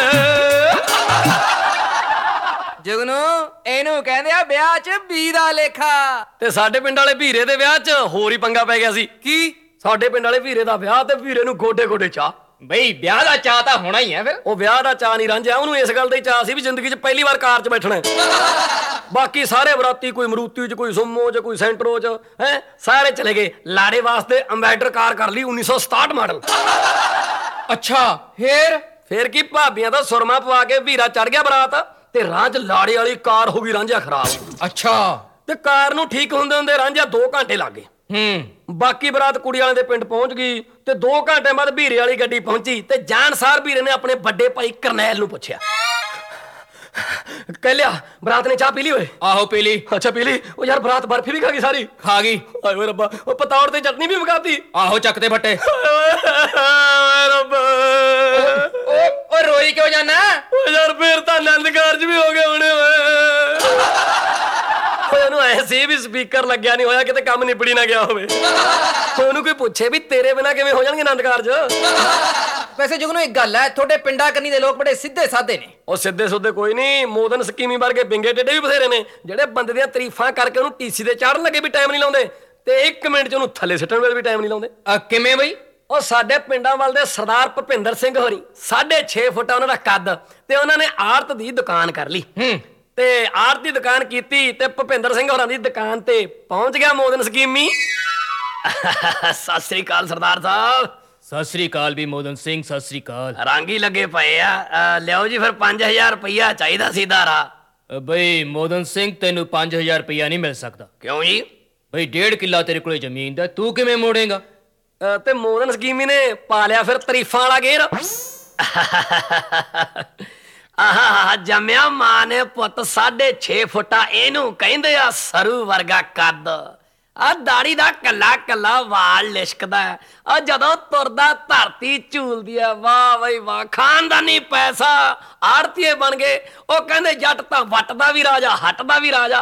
ਜੁਗਨੂ, ਇਹਨੂੰ ਕਹਿੰਦੇ ਆ ਵਿਆਹ 'ਚ ਬੀ ਦਾ ਲੇਖਾ। ਤੇ ਸਾਡੇ ਪਿੰਡ ਵਾਲੇ ਵੀਰੇ ਦੇ ਵਿਆਹ 'ਚ ਹੋਰ ਹੀ ਪੰਗਾ ਪੈ ਗਿਆ ਸੀ। ਕੀ? ਸਾਡੇ ਪਿੰਡ ਵਾਲੇ ਵੀਰੇ ਦਾ ਵਿਆਹ ਤੇ ਵੀਰੇ ਨੂੰ ਗੋਡੇ ਗੋਡੇ ਚਾਹ। ਬਈ ਵਿਆਹ ਦਾ ਚਾਹ ਤਾਂ ਹੋਣਾ ਹੀ ਹੈ ਫਿਰ। ਉਹ ਵਿਆਹ ਦਾ ਚਾਹ ਨਹੀਂ ਰਾਂਝਿਆ, ਉਹਨੂੰ ਇਸ ਗੱਲ ਦਾ ਹੀ ਚਾਹ ਸੀ ਵੀ ਜ਼ਿੰਦਗੀ 'ਚ ਪਹਿਲੀ ਵਾਰ ਕਾਰ 'ਚ ਬੈਠਣਾ। ਬਾਕੀ ਸਾਰੇ ਬਰਾਤੀ ਕੋਈ ਮਰੂਤੀ 'ਚ, ਕੋਈ ਸੁਮੋ 'ਚ, ਕੋਈ ਸੈਂਟਰੋ 'ਚ, ਹੈ ਸਾਰੇ ਚਲੇ ਗਏ। ਲਾੜੇ ਵਾਸਤੇ ਅੰਬੈਸਡਰ ਕਾਰ ਕਰ ਲਈ ਉੱਨੀ ਸੌ ਸਤਾਹਠ ਮਾਡਲ। ਅੱਛਾ, ਫੇਰ? ਫੇਰ ਕੀ, ਭਾਬੀਆਂ ਦਾ ਸੁਰਮਾ ਪਵਾ ਕੇ ਵੀਰਾ ਚੜ ਗਿਆ ਬਰਾਤ ਤੇ ਰਾਹ 'ਚ ਲਾੜੇ ਵਾਲੀ ਕਾਰ ਹੋ ਗਈ ਰਾਂਝਾ ਖਰਾਬ। ਅੱਛਾ। ਤੇ ਕਾਰ ਨੂੰ ਠੀਕ ਹੁੰਦੇ ਹੁੰਦੇ ਰਾਂਝਾ ਦੋ ਘੰਟੇ ਲੱਗ ਗਏ। ਹੂੰ। ਬਾਕੀ ਬਰਾਤ ਕੁੜੀ ਵਾਲੇ ਦੇ ਪਿੰਡ ਪਹੁੰਚ ਗਈ ਤੇ ਦੋ ਘੰਟੇ ਬਾਅਦ ਵੀਰੇ ਵਾਲੀ ਗੱਡੀ ਪਹੁੰਚੀ ਤੇ ਜਾਣ ਸਾਰ ਵੀਰੇ ਨੇ ਆਪਣੇ ਵੱਡੇ ਭਾਈ ਕਰਨੈਲ ਨੂੰ ਪੁੱਛਿਆ, ਕਹਿ ਲਿਆ ਬਰਾਤ ਨੇ ਚਾਹ ਪੀ ਲਈ ਓਏ? ਆਹੋ ਪੀ ਲਈ। ਅੱਛਾ ਪੀ ਲਈ। ਉਹ ਯਾਰ ਬਰਾਤ ਬਰਫੀ ਵੀ ਖਾ ਗਈ ਸਾਰੀ? ਖਾ ਗਈ। ਹਾਏ ਓਏ ਰੱਬਾ, ਉਹ ਪਤੌੜ ਤੇ ਚਟਨੀ ਵੀ ਮਗਾਤੀ? ਆਹੋ ਚੱਕਦੇ ਫੱਟੇ। ਓਏ ਰੱਬਾ, ਓ ਰੋਈ ਕਿਉਂ ਜਾਨਾ? ਓ ਯਾਰ ਫੇਰ ਤਾਂ ਆਨੰਦ ਕਾਰਜ ਵੀ ਹੋ ਗਏ ਹੋਣੇ ਓਏ। ਓਏ ਉਹਨੂੰ ਐਸੇ ਵੀ ਸਪੀਕਰ ਲੱਗਿਆ ਨਹੀਂ ਹੋਇਆ ਕਿਤੇ ਕੰਮ ਨਿਬੜੀ ਨਾ ਗਿਆ ਹੋਵੇ। ਉਹਨੂੰ ਕੋਈ ਪੁੱਛੇ ਵੀ ਤੇਰੇ ਬਿਨਾ ਕਿਵੇਂ ਹੋ ਜਾਣਗੇ ਆਨੰਦ ਕਾਰਜ? ਵੈਸੇ ਜੁਗਨੂੰ ਇੱਕ ਗੱਲ ਹੈ, ਤੁਹਾਡੇ ਪਿੰਡਾਂ ਕੰਨੀ ਦੇ ਲੋਕ ਬੜੇ ਸਿੱਧੇ ਸਾਦੇ ਨੇ। ਉਹ ਸਿੱਧੇ ਸੁੱਧੇ ਕੋਈ ਨਹੀਂ, ਮੋਦਨ ਸਕੀਮੀ ਵਰਗੇ ਬਿੰਗੇ ਟੇਡੇ ਵੀ ਬਥੇਰੇ ਨੇ ਜਿਹੜੇ ਬੰਦੇ ਦੀਆਂ ਤਾਰੀਫਾਂ ਕਰਕੇ ਉਹਨੂੰ ਟੀਸੀ ਤੇ ਚਾੜਨ ਲੱਗੇ ਵੀ ਟਾਈਮ ਨਹੀਂ ਲਾਉਂਦੇ, ਤੇ ਇੱਕ ਮਿੰਟ ਚ ਉਹਨੂੰ ਥੱਲੇ ਸਿੱਟਣ ਵੇਲੇ ਵੀ ਟਾਈਮ ਨਹੀਂ ਲਾਉਂਦੇ। ਕਿਵੇਂ ਬਈ? ਉਹ ਸਾਡੇ ਪਿੰਡਾਂ ਵੱਲ ਦੇ ਸਰਦਾਰ ਭੁਪਿੰਦਰ ਸਿੰਘ ਹੋਰੀ, ਸਾਢੇ ਛੇ ਫੁੱਟ ਉਹਨਾਂ ਦਾ ਕੱਦ, ਤੇ ਉਹਨਾਂ ਨੇ ਆੜਤ ਦੀ ਦੁਕਾਨ ਕਰ ਲਈ। ਹੂੰ। ਤੇ ਆੜਤ ਦੀ ਦੁਕਾਨ ਕੀਤੀ ਤੇ ਭੁਪਿੰਦਰ ਸਿੰਘ ਹੋਰਾਂ ਦੀ ਦੁਕਾਨ ਤੇ ਪਹੁੰਚ ਗਿਆ ਮੋਦਨ ਸਕੀਮੀ। ਸਤਿ ਸ੍ਰੀ ਅਕਾਲ ਸਰਦਾਰ ਸਾਹਿਬ। ਸਤਿ ਸ੍ਰੀ ਅਕਾਲ ਵੀ ਮੋਦਨ ਸਿੰਘ, ਸਤਿ ਸ੍ਰੀ ਅਕਾਲ। ਰੰਗ ਹੀ ਲੱਗੇ ਪਏ ਆ। ਅਹ ਲਿਆਓ ਜੀ ਫਿਰ ਪੰਜ ਹਜ਼ਾਰ ਰੁਪਈਆ ਚਾਹੀਦਾ ਸੀ ਧਾਰਾ। ਬਈ ਮੋਦਨ ਸਿੰਘ ਤੈਨੂੰ ਪੰਜ ਹਜ਼ਾਰ ਰੁਪਇਆ ਨਹੀਂ ਮਿਲ ਸਕਦਾ। ਕਿਉਂ ਜੀ? ਬਈ ਡੇਢ ਕਿੱਲਾ ਤੇਰੇ ਕੋਲੇ ਜ਼ਮੀਨ ਦਾ, ਤੂੰ ਕਿਵੇਂ ਮੋੜੇਗਾ? ਅਹ ਤੇ ਮੋਦਨ ਸਕੀਮੀ ਨੇ ਪਾ ਲਿਆ ਫਿਰ ਤਾਰੀਫਾਂ ਵਾਲਾ ਗੇਰ। ਆਹ ਜੰਮਿਆ ਮਾਂ ਨੇ ਪੁੱਤ ਸਾਢੇ ਛੇ ਫੁੱਟਾ, ਇਹਨੂੰ ਕਹਿੰਦੇ ਆ ਸਰੂ ਵਰਗਾ ਕੱਦ। ਆ ਦਾੜੀ ਦਾ ਕੱਲਾ ਕੱਲਾ ਵਾਲ ਲਿਸ਼ਕਦਾ, ਆ ਜਦੋਂ ਤੁਰਦਾ ਧਰਤੀ ਝੂਲਦੀ ਆ। ਵਾਹ ਬਈ ਵਾਹ, ਖਾਨਦਾਨੀ ਪੈਸਾ, ਆੜਤੀਏ ਬਣ ਗਏ। ਉਹ ਕਹਿੰਦੇ ਜੱਟ ਤਾਂ ਵੱਟ ਦਾ ਵੀ ਰਾਜਾ, ਹੱਟ ਦਾ ਵੀ ਰਾਜਾ।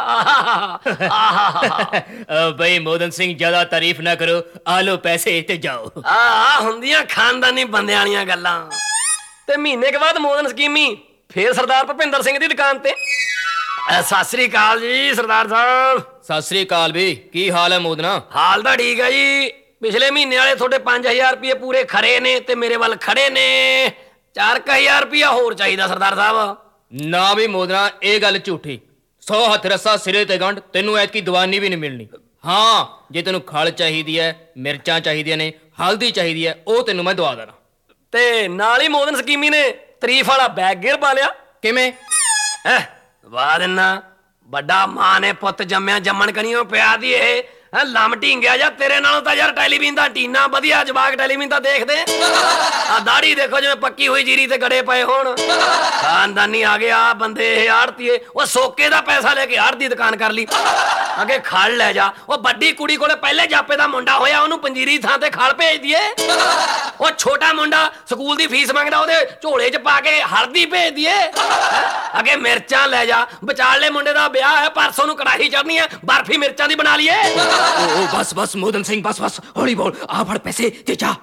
ਆਹ ਬਈ ਮੋਦਨ ਸਿੰਘ ਜ਼ਿਆਦਾ ਤਾਰੀਫ ਨਾ ਕਰੋ, ਆ ਲੋ ਪੈਸੇ ਤੇ ਜਾਓ। ਆ ਹੁੰਦੀਆਂ ਖਾਨਦਾਨੀ ਬੰਦਿਆਂ ਵਾਲੀਆਂ ਗੱਲਾਂ। ਤੇ ਮਹੀਨੇ ਕੇ ਬਾਅਦ ਮੋਦਨ ਸਕੀਮੀ ਫੇਰ ਸਰਦਾਰ ਭੁਪਿੰਦਰ ਸਿੰਘ ਦੀ ਦੁਕਾਨ ਤੇ। ਸਤਿ ਸ੍ਰੀ ਅਕਾਲ ਜੀ ਸਰਦਾਰ ਸਾਹਿਬ। ਸਤਿ ਸ੍ਰੀ ਅਕਾਲ ਵੀ, ਕੀ ਹਾਲ ਹੈ ਮੋਦਨਾ? ਹਾਲ ਤਾਂ ਠੀਕ ਹੈ ਜੀ। ਪਿਛਲੇ ਮਹੀਨੇ ਵਾਲੇ ਤੁਹਾਡੇ ਪੰਜ ਹਜ਼ਾਰ ਰੁਪਏ ਪੂਰੇ ਖਰੇ ਨੇ ਤੇ ਮੇਰੇ ਵੱਲ ਖੜੇ ਨੇ ਚਾਰ ਕੁ ਹਜ਼ਾਰ ਰੁਪਇਆ ਹੋਰ ਚਾਹੀਦਾ ਸਰਦਾਰ ਸਾਹਿਬ। ਨਾ ਵੀ ਮੋਦਨਾ, ਇਹ ਗੱਲ ਝੂਠੀ। ਸੌ ਹੱਥ ਰੱਸਾ ਸਿਰੇ ਤੇ ਗੰਢ, ਤੈਨੂੰ ਐਤਕੀ ਦੀਵਾਨੀ ਵੀ ਨਹੀਂ ਮਿਲਣੀ। ਹਾਂ, ਜੇ ਤੈਨੂੰ ਖਲ ਚਾਹੀਦੀ ਹੈ, ਮਿਰਚਾਂ ਚਾਹੀਦੀਆਂ ਨੇ, ਹਲਦੀ ਚਾਹੀਦੀ ਹੈ, ਉਹ ਤੈਨੂੰ ਮੈਂ ਦਵਾ ਦੇਣਾ। ਤੇ ਨਾਲ ਹੀ ਮੋਦਨ ਸਕੀਮੀ ਨੇ ਤਾਰੀਫ ਵਾਲਾ ਬੈਗ ਗੇਰ ਪਾ ਲਿਆ। ਕਿਵੇਂ? ਹੈ ਵਾਹ ਦਿਨਾ, ਵੱਡਾ ਮਾਂ ਨੇ ਪੁੱਤ ਜੰਮਿਆ ਜੰਮਣ ਕਣੀਓ ਪਿਆ ਦੀ ਇਹ ਹੈ ਲੰਮ ਢੀਂਗਿਆ ਜਾ। ਤੇਰੇ ਨਾਲੋਂ ਤਾਂ ਯਾਰ ਟੈਲੀਵਿਜ਼ਨ ਦਾ ਟੀਨਾ ਵਧੀਆ, ਜਵਾਕ ਟੈਲੀਵਿਜ਼ਨ ਤਾਂ ਦੇਖਦੇ। ਆ ਦਾੜੀ ਦੇਖੋ ਜਿਵੇਂ ਪੱਕੀ ਹੋਈ ਜੀਰੀ ਤੇ ਗੜੇ ਪਏ ਹੋਣ। ਖਾਨਦਾਨੀ ਆ ਗਿਆ ਬੰਦੇ ਇਹ ਆੜਤੀਏ। ਉਹ ਸੋਕੇ ਦਾ ਪੈਸਾ ਲੈ ਕੇ ਆੜਤ ਦੀ ਦੁਕਾਨ ਕਰ ਲਈ। ਅੱਗੇ ਖਲ ਲੈ ਜਾ। ਉਹ ਵੱਡੀ ਕੁੜੀ ਕੋਲੇ ਪਹਿਲੇ ਜਾਪੇ ਦਾ ਮੁੰਡਾ ਹੋਇਆ, ਉਹਨੂੰ ਪੰਜੀਰੀ ਥਾਂ ਤੇ ਖਲ ਭੇਜ ਦੀਏ। ਉਹ ਛੋਟਾ ਮੁੰਡਾ ਸਕੂਲ ਦੀ ਫੀਸ ਮੰਗਦਾ, ਉਹਦੇ ਝੋਲੇ 'ਚ ਪਾ ਕੇ ਹਲਦੀ ਭੇਜ ਦੀਏ। ਅੱਗੇ ਮਿਰਚਾਂ ਲੈ ਜਾ। ਵਿਚਾਲੇ ਮੁੰਡੇ ਦਾ ਵਿਆਹ ਹੈ, ਪਰਸੋਂ ਨੂੰ ਕੜਾਹੀ ਚੜਨੀ ਹੈ, ਬਰਫੀ ਮਿਰਚਾਂ ਦੀ ਬਣਾ ਲਈਏ। ਓ ਬਸ ਬਸ ਮੋਦਨ ਸਿੰਘ, ਬਸ ਬਸ, ਹੌਲੀ ਬੋਲ। ਆ ਫੜ ਪੈਸੇ ਤੇ ਜਾ।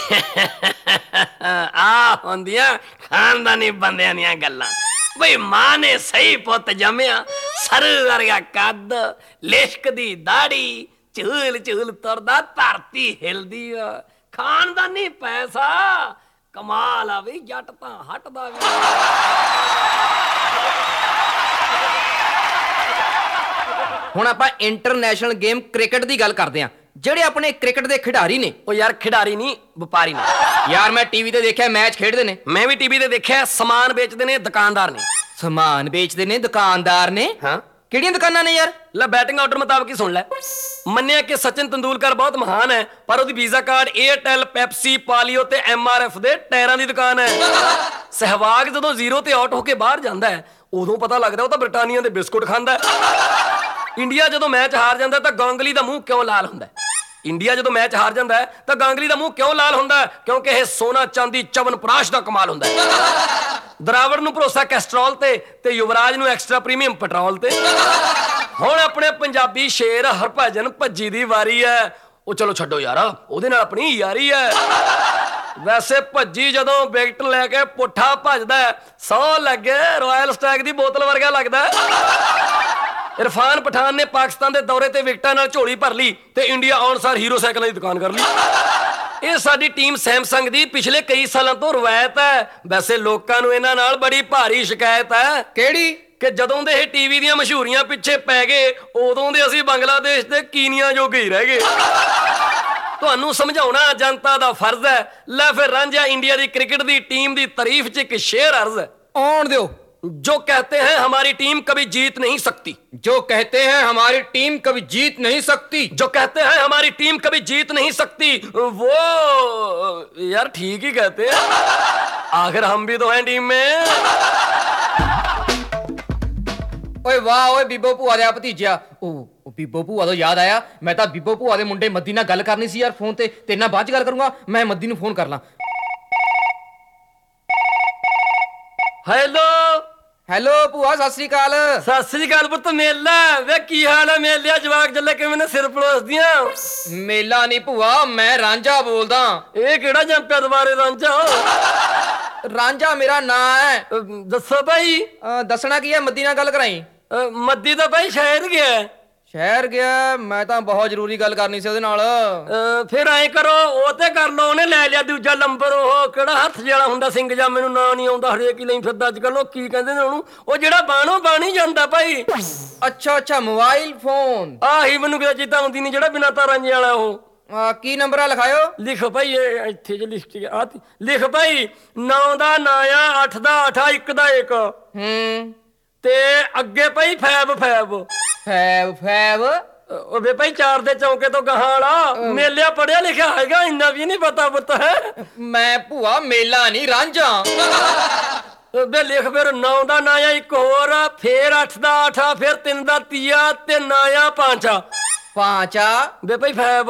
ਆ ਹੁੰਦੀਆਂ ਖਾਨਦਾਨੀ ਬੰਦਿਆਂ ਦੀਆਂ ਗੱਲਾਂ। ਬਈ ਮਾਂ ਨੇ ਸਹੀ ਪੁੱਤ ਜੰਮਿਆ, ਸਰ ਵਰਗਾ ਕੱਦ, ਲਿਸ਼ਕ ਦੀ ਦਾੜੀ, ਝੂਲ ਝੂਲ ਤੁਰਦਾ ਧਰਤੀ ਹਿਲਦੀ। ਖਾਨਦਾਨੀ ਪੈਸਾ ਕਮਾਲ ਆ ਵੀ, ਜੱਟ ਤਾਂ ਹਟਦਾ ਵੀ। ਹੁਣ ਆਪਾਂ ਇੰਟਰਨੈਸ਼ਨਲ ਗੇਮ ਕ੍ਰਿਕਟ ਦੀ ਗੱਲ ਕਰਦੇ ਆਂ। ਜਿਹੜੇ ਆਪਣੇ ਕ੍ਰਿਕਟ ਦੇ ਖਿਡਾਰੀ ਨੇ, ਉਹ ਯਾਰ ਖਿਡਾਰੀ ਨਹੀਂ, ਵਪਾਰੀ ਨੇ। ਯਾਰ ਮੈਂ ਟੀਵੀ ਤੇ ਦੇਖਿਆ ਮੈਚ ਖੇਡਦੇ ਨੇ। ਮੈਂ ਵੀ ਟੀਵੀ ਤੇ ਦੇਖਿਆ। ਸਮਾਨ ਵੇਚਦੇ ਨੇ, ਦੁਕਾਨਦਾਰ ਨੇ। ਸਮਾਨ ਵੇਚਦੇ ਨੇ, ਦੁਕਾਨਦਾਰ ਨੇ? ਹਾਂ। ਕਿਹੜੀਆਂ ਦੁਕਾਨਾਂ ਨੇ ਯਾਰ? ਲੈ ਬੈਟਿੰਗ ਆਰਡਰ ਮੁਤਾਬਕ ਹੀ ਸੁਣ ਲੈ। ਮੰਨਿਆ ਕਿ ਸਚਿਨ ਤੰਦੂਲਕਰ ਬਹੁਤ ਮਹਾਨ ਹੈ, ਪਰ ਉਹਦੀ ਵੀਜ਼ਾ ਕਾਰਡ, ਏਅਰਟੈਲ, ਪੈਪਸੀ, ਪਾਲੀਓ ਤੇ ਐਮਆਰਐਫ ਦੇ ਟਾਇਰਾਂ ਦੀ ਦੁਕਾਨ ਹੈ। ਸਹਿਵਾਗ ਜਦੋਂ ਜ਼ੀਰੋ ਤੇ ਆਊਟ ਹੋ ਕੇ ਬਾਹਰ ਜਾਂਦਾ ਹੈ, ਉਦੋਂ ਪਤਾ ਲੱਗਦਾ ਉਹ ਤਾਂ ਬ੍ਰਿਟਾਨੀਆ ਦੇ ਬਿਸਕੁਟ ਖਾਂਦਾ। ਇੰਡੀਆ ਜਦੋਂ ਮੈਚ ਹਾਰ ਜਾਂਦਾ ਤਾਂ ਗਾਂਗਲੀ ਦਾ ਮੂੰਹ ਕਿਉਂ ਲਾਲ ਹੁੰਦਾ? ਇੰਡੀਆ ਜਦੋਂ ਮੈਚ ਹਾਰ ਜਾਂਦਾ ਹੈ ਤਾਂ ਗਾਂਗਲੀ ਦਾ ਮੂੰਹ ਕਿਉਂ ਲਾਲ ਹੁੰਦਾ? ਕਿਉਂਕਿ ਇਹ ਸੋਨਾ ਚਾਂਦੀ ਚਵਨਪ੍ਰਾਸ਼ ਦਾ ਕਮਾਲ ਹੁੰਦਾ ਹੈ। ਦਰਾਵੜ ਨੂੰ ਭਰੋਸਾ ਕੈਸਟਰੋਲ ਤੇ ਤੇ ਯੁਵਰਾਜ ਨੂੰ ਐਕਸਟਰਾ ਪ੍ਰੀਮੀਅਮ ਪੈਟਰੋਲ ਤੇ। ਹੁਣ ਆਪਣੇ ਪੰਜਾਬੀ ਸ਼ੇਰ ਹਰਭਜਨ ਭੱਜੀ ਦੀ ਵਾਰੀ ਹੈ। ਉਹ ਚਲੋ ਛੱਡੋ ਯਾਰ, ਉਹਦੇ ਨਾਲ ਆਪਣੀ ਯਾਰੀ ਹੈ। ਵੈਸੇ ਭੱਜੀ ਜਦੋਂ ਵਿਕਟ ਲੈ ਕੇ ਪੁੱਠਾ ਭੱਜਦਾ, ਸੌ ਲੱਗੇ ਰਾਇਲ ਸਟੈਗ ਦੀ ਬੋਤਲ ਵਰਗਾ ਲੱਗਦਾ। ਇਰਫਾਨ ਪਠਾਨ ਨੇ ਪਾਕਿਸਤਾਨ ਦੇ ਦੌਰੇ ਤੇ ਵਿਕਟਾਂ ਨਾਲ ਝੋਲੀ ਭਰ ਲਈ ਤੇ ਇੰਡੀਆ ਆਉਣ ਸਾਰ ਹੀਰੋ ਸਾਈਕਲਾਂ ਦੀ ਦੁਕਾਨ ਕਰ ਲਈ। ਇਹ ਸਾਡੀ ਟੀਮ ਸੈਮਸੰਗ ਦੀ ਪਿਛਲੇ ਕਈ ਸਾਲਾਂ ਤੋਂ ਰਵਾਇਤ ਹੈ। ਵੈਸੇ ਲੋਕਾਂ ਨੂੰ ਇਹਨਾਂ ਨਾਲ ਬੜੀ ਭਾਰੀ ਸ਼ਿਕਾਇਤ ਹੈ। ਕਿਹੜੀ? ਕਿ ਜਦੋਂ ਦੇ ਇਹ ਟੀਵੀ ਦੀਆਂ ਮਸ਼ਹੂਰੀਆਂ ਪਿੱਛੇ ਪੈ ਗਏ, ਉਦੋਂ ਦੇ ਅਸੀਂ ਬੰਗਲਾਦੇਸ਼ ਤੇ ਕੀਨੀਆ ਜੋਗੇ ਹੀ ਰਹਿ ਗਏ। ਤੁਹਾਨੂੰ ਸਮਝਾਉਣਾ ਜਨਤਾ ਦਾ ਫਰਜ਼ ਹੈ। ਲੈ ਫਿਰ ਰਾਂਝਾ, ਇੰਡੀਆ ਦੀ ਕ੍ਰਿਕਟ ਦੀ ਟੀਮ ਦੀ ਤਾਰੀਫ 'ਚ ਇੱਕ ਸ਼ੇਰ ਅਰਜ਼ ਹੈ। ਆਉਣ ਦਿਓ। जो कहते हैं हमारी टीम कभी जीत नहीं सकती, जो कहते हैं हमारी टीम कभी जीत नहीं सकती, जो कहते हैं हमारी टीम कभी जीत नहीं सकती, वो यार ठीक ही कहते हैं। आखिर हम भी तो हैं टीम में। ਓਏ ਵਾਹ ਓਏ ਬੀਬੋ ਭੂਆ ਦਾ ਭਤੀਜਿਆ। ਉਹ ਉਹ ਬੀਬੋ ਭੂਆ ਤੋਂ ਯਾਦ ਆਇਆ, ਮੈਂ ਤਾਂ ਬੀਬੋ ਭੂਆ ਦੇ ਮੁੰਡੇ ਮੱਦੀ ਨਾਲ ਗੱਲ ਕਰਨੀ ਸੀ ਯਾਰ ਫੋਨ ਤੇ। ਤੇਰੇ ਨਾਲ ਬਾਅਦ ਚ ਗੱਲ ਕਰੂੰਗਾ, ਮੈਂ ਮੱਦੀ ਨੂੰ ਫੋਨ ਕਰ ਲਾਂ। ਹੈਲੋ ਹੈਲੋ ਭੂਆ, ਸਤਿ ਸ੍ਰੀ ਅਕਾਲ। ਸਤਿ ਸ੍ਰੀ ਅਕਾਲ ਪੁੱਤ। ਮੇਲਾ ਵੇ ਕੀ ਹਾਲ ਹੈ? ਮੇਲਿਆ ਜਵਾਕ ਜੱਲੇ ਕਿਵੇਂ ਨੇ ਸਿਰ ਪਲੋਸਦੀਆਂ? ਮੇਲਾ ਨਹੀਂ ਭੂਆ, ਮੈਂ ਰਾਂਝਾ ਬੋਲਦਾ। ਇਹ ਕਿਹੜਾ ਜੰਪਿਆ ਦੁਬਾਰੇ ਰਾਂਝਾ? ਰਾਂਝਾ ਮੇਰਾ ਨਾਂ ਹੈ। ਅਹ ਦੱਸੋ ਭਾਈ। ਅਹ ਦੱਸਣਾ ਕੀ ਹੈ, ਮੱਦੀ ਨਾਲ ਗੱਲ ਕਰਾਈ। ਅਹ ਮੱਦੀ ਤਾਂ ਭਾਈ ਸ਼ਹਿਰ ਗਿਆ। ਸ਼ਹਿਰ ਗਿਆ? ਮੈਂ ਤਾਂ ਬਹੁਤ ਜ਼ਰੂਰੀ ਗੱਲ ਕਰਨੀ ਸੀ ਉਹਦੇ ਨਾਲ। ਅਹ ਫਿਰ ਐਂ ਕਰੋ, ਉਹ ਤੇ ਕਰ ਲਓ। ਉਹਨੇ ਲੈ ਲਿਆ ਦੂਜਾ ਨੰਬਰ। ਉਹ ਕਿਹੜਾ ਹੱਥ ਜਿਹੜਾ ਹੁੰਦਾ ਸਿੰਘ ਜਾਂ, ਮੈਨੂੰ ਨਾਂ ਨਹੀਂ ਆਉਂਦਾ, ਹਰੇਕ ਹੀ ਲਈ ਫਿਰਦਾ ਅੱਜ ਕੱਲ। ਉਹ ਕੀ ਕਹਿੰਦੇ ਨੇ ਉਹਨੂੰ, ਉਹ ਜਿਹੜਾ ਬਾਣੋ ਬਾਣੀ ਜਾਂਦਾ ਭਾਈ। ਅੱਛਾ ਅੱਛਾ, ਮੋਬਾਈਲ ਫੋਨ। ਆਹੀ ਮੈਨੂੰ ਕਿਤੇ ਚੇਤਾ ਆਉਂਦੀ ਨਹੀਂ, ਜਿਹੜਾ ਬਿਨਾਂ ਤਾਰਾਂ ਜਿਹੇ ਵਾਲਾ। ਉਹ ਆ ਕੀ ਨੰਬਰ ਆ, ਲਿਖਾਇਓ। ਲਿਖੋ ਭਾਈ, ਇਹ ਇੱਥੇ ਜੇ ਲਿਖਤੀ ਆ ਲਿਖ ਭਾਈ। ਨੌ ਦਾ ਨਾਂ ਆ, ਅੱਠ ਦਾ ਅੱਠਾ, ਇੱਕ ਦਾ ਇੱਕ, ਹੂੰ ਤੇ ਅੱਗੇ ਭਾਈ ਫੈਬ ਫੈਬ ਫੈਬ ਫੈਬ। ਉਹ ਵੇ ਭਾਈ ਚਾਰ ਦੇ ਚੌਂਕੇ ਤੋਂ ਗਾਹਾਂ ਵਾਲਾ। ਮੇਲਿਆ ਪੜਿਆ ਲਿਖਿਆ ਹੈਗਾ, ਇੰਨਾ ਵੀ ਨਹੀਂ ਪਤਾ ਪੁੱਤ ਹੈ। ਮੈਂ ਭੂਆ ਮੇਲਾ ਨਹੀਂ, ਰਾਂਝਾ। ਵੇ ਲਿਖ ਫਿਰ। ਨੌ ਦਾ ਨਾਂ ਆ ਇੱਕ ਹੋਰ, ਫੇਰ ਅੱਠ ਦਾ ਅੱਠਾ, ਫਿਰ ਤਿੰਨ ਦਾ ਤੀਆ, ਤੇ ਨਾਂ ਆ ਪਾਂਚਾ। ਪਾਂਚਾ ਵੇ ਭਾਈ ਫੈਬ।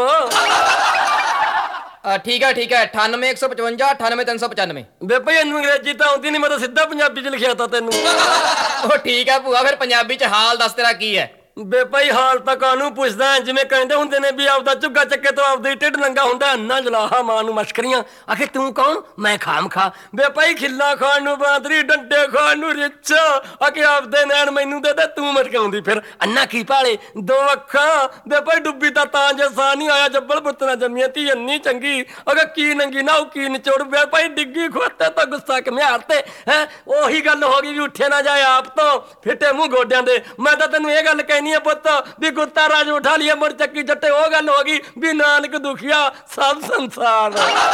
ਠੀਕ ਹੈ ਠੀਕ ਹੈ, ਅਠਾਨਵੇਂ ਇੱਕ ਸੌ ਪਚਵੰਜਾ, ਅਠਾਨਵੇਂ ਤਿੰਨ ਸੌ ਪਚਾਨਵੇਂ। ਵੇ ਭਾਈ ਇਹਨੂੰ ਅੰਗਰੇਜ਼ੀ ਤਾਂ ਆਉਂਦੀ ਨਹੀਂ, ਮੈਂ ਤਾਂ ਸਿੱਧਾ ਪੰਜਾਬੀ ਚ ਲਿਖਿਆ ਤਾ ਤੈਨੂੰ। ਉਹ ਠੀਕ ਹੈ ਭੂਆ, ਫਿਰ ਪੰਜਾਬੀ ਚ ਹਾਲ ਦੱਸ ਤੇਰਾ ਕੀ ਹੈ। ਬੇ ਭਾਈ ਹਾਲ ਤਾਂ ਕਾਹਨੂੰ ਪੁੱਛਦਾ? ਜਿਵੇਂ ਕਹਿੰਦੇ ਹੁੰਦੇ ਨੇ ਵੀ ਆਪਦਾ ਝੁੱਗਾ ਚੱਕੇ ਤੋਂ ਆਪਦਾ ਹੀ ਢਿੱਡ ਨੰਗਾ ਹੁੰਦਾ। ਅੰਨਾ ਜਲਾਹਾ ਮਾਂ ਨੂੰ ਮਸ਼ਕਰੀਆਂ। ਆਖੇ ਤੂੰ ਕੌਣ? ਮੈਂ ਖਾਮ ਖਾ। ਬੇ ਭਾਈ ਖਿੱਲਾ ਖਾਣ ਨੂੰ ਬਾਂਦਰੀ, ਡੰਡੇ ਖਾਣ ਨੂੰ ਰਿੱਛ। ਆਖੇ ਆਪਦੇ ਨੈਣ ਮੈਨੂੰ ਦੇ ਦੇ, ਤੂੰ ਮਟਕਾਉਂਦੀ ਫਿਰ। ਅੰਨਾ ਕੀ ਭਾਲੇ ਦੋ ਅੱਖਾਂ। ਬੇ ਭਾਈ ਡੁੱਬੀ ਤਾਂ ਤਾਂ ਜੇ ਸਾਹ ਨਹੀਂ ਆਇਆ, ਜੱਬਲ ਪੁੱਤਰਾ ਜੰਮੀਆਂ ਧੀ ਇੰਨੀ ਚੰਗੀ। ਅਗੇ ਕੀ ਨੰਗੀ ਨਾ ਉਹ ਕੀ ਨਿਚੋੜ। ਬੇ ਭਾਈ ਡਿੱਗੀ ਖੋਤੇ ਤਾਂ ਗੁੱਸਾ ਘਮਿਆਰ ਤੇ ਹੈ। ਉਹੀ ਗੱਲ ਹੋ ਗਈ ਵੀ ਉੱਠੇ ਨਾ ਜਾਏ ਆਪ ਤੋਂ, ਫਿੱਟੇ ਮੂੰਹ ਗੋਡਿਆਂ ਦੇ। ਮੈਂ ਤਾਂ ਤੈਨੂੰ ਇਹ ਗੱਲ ਕਹਿਨੀ ਪੁੱਤ ਵੀ ਗੁੱਤਾ ਰਾਜ ਉਠਾ ਲਿਆ ਮੁੜ ਚੱਕੀ ਜੱਟੇ। ਉਹ ਗੱਲ ਹੋ ਗਈ ਵੀ ਨਾਨਕ ਦੁਖੀਆ ਸਭ ਸੰਸਾਰ।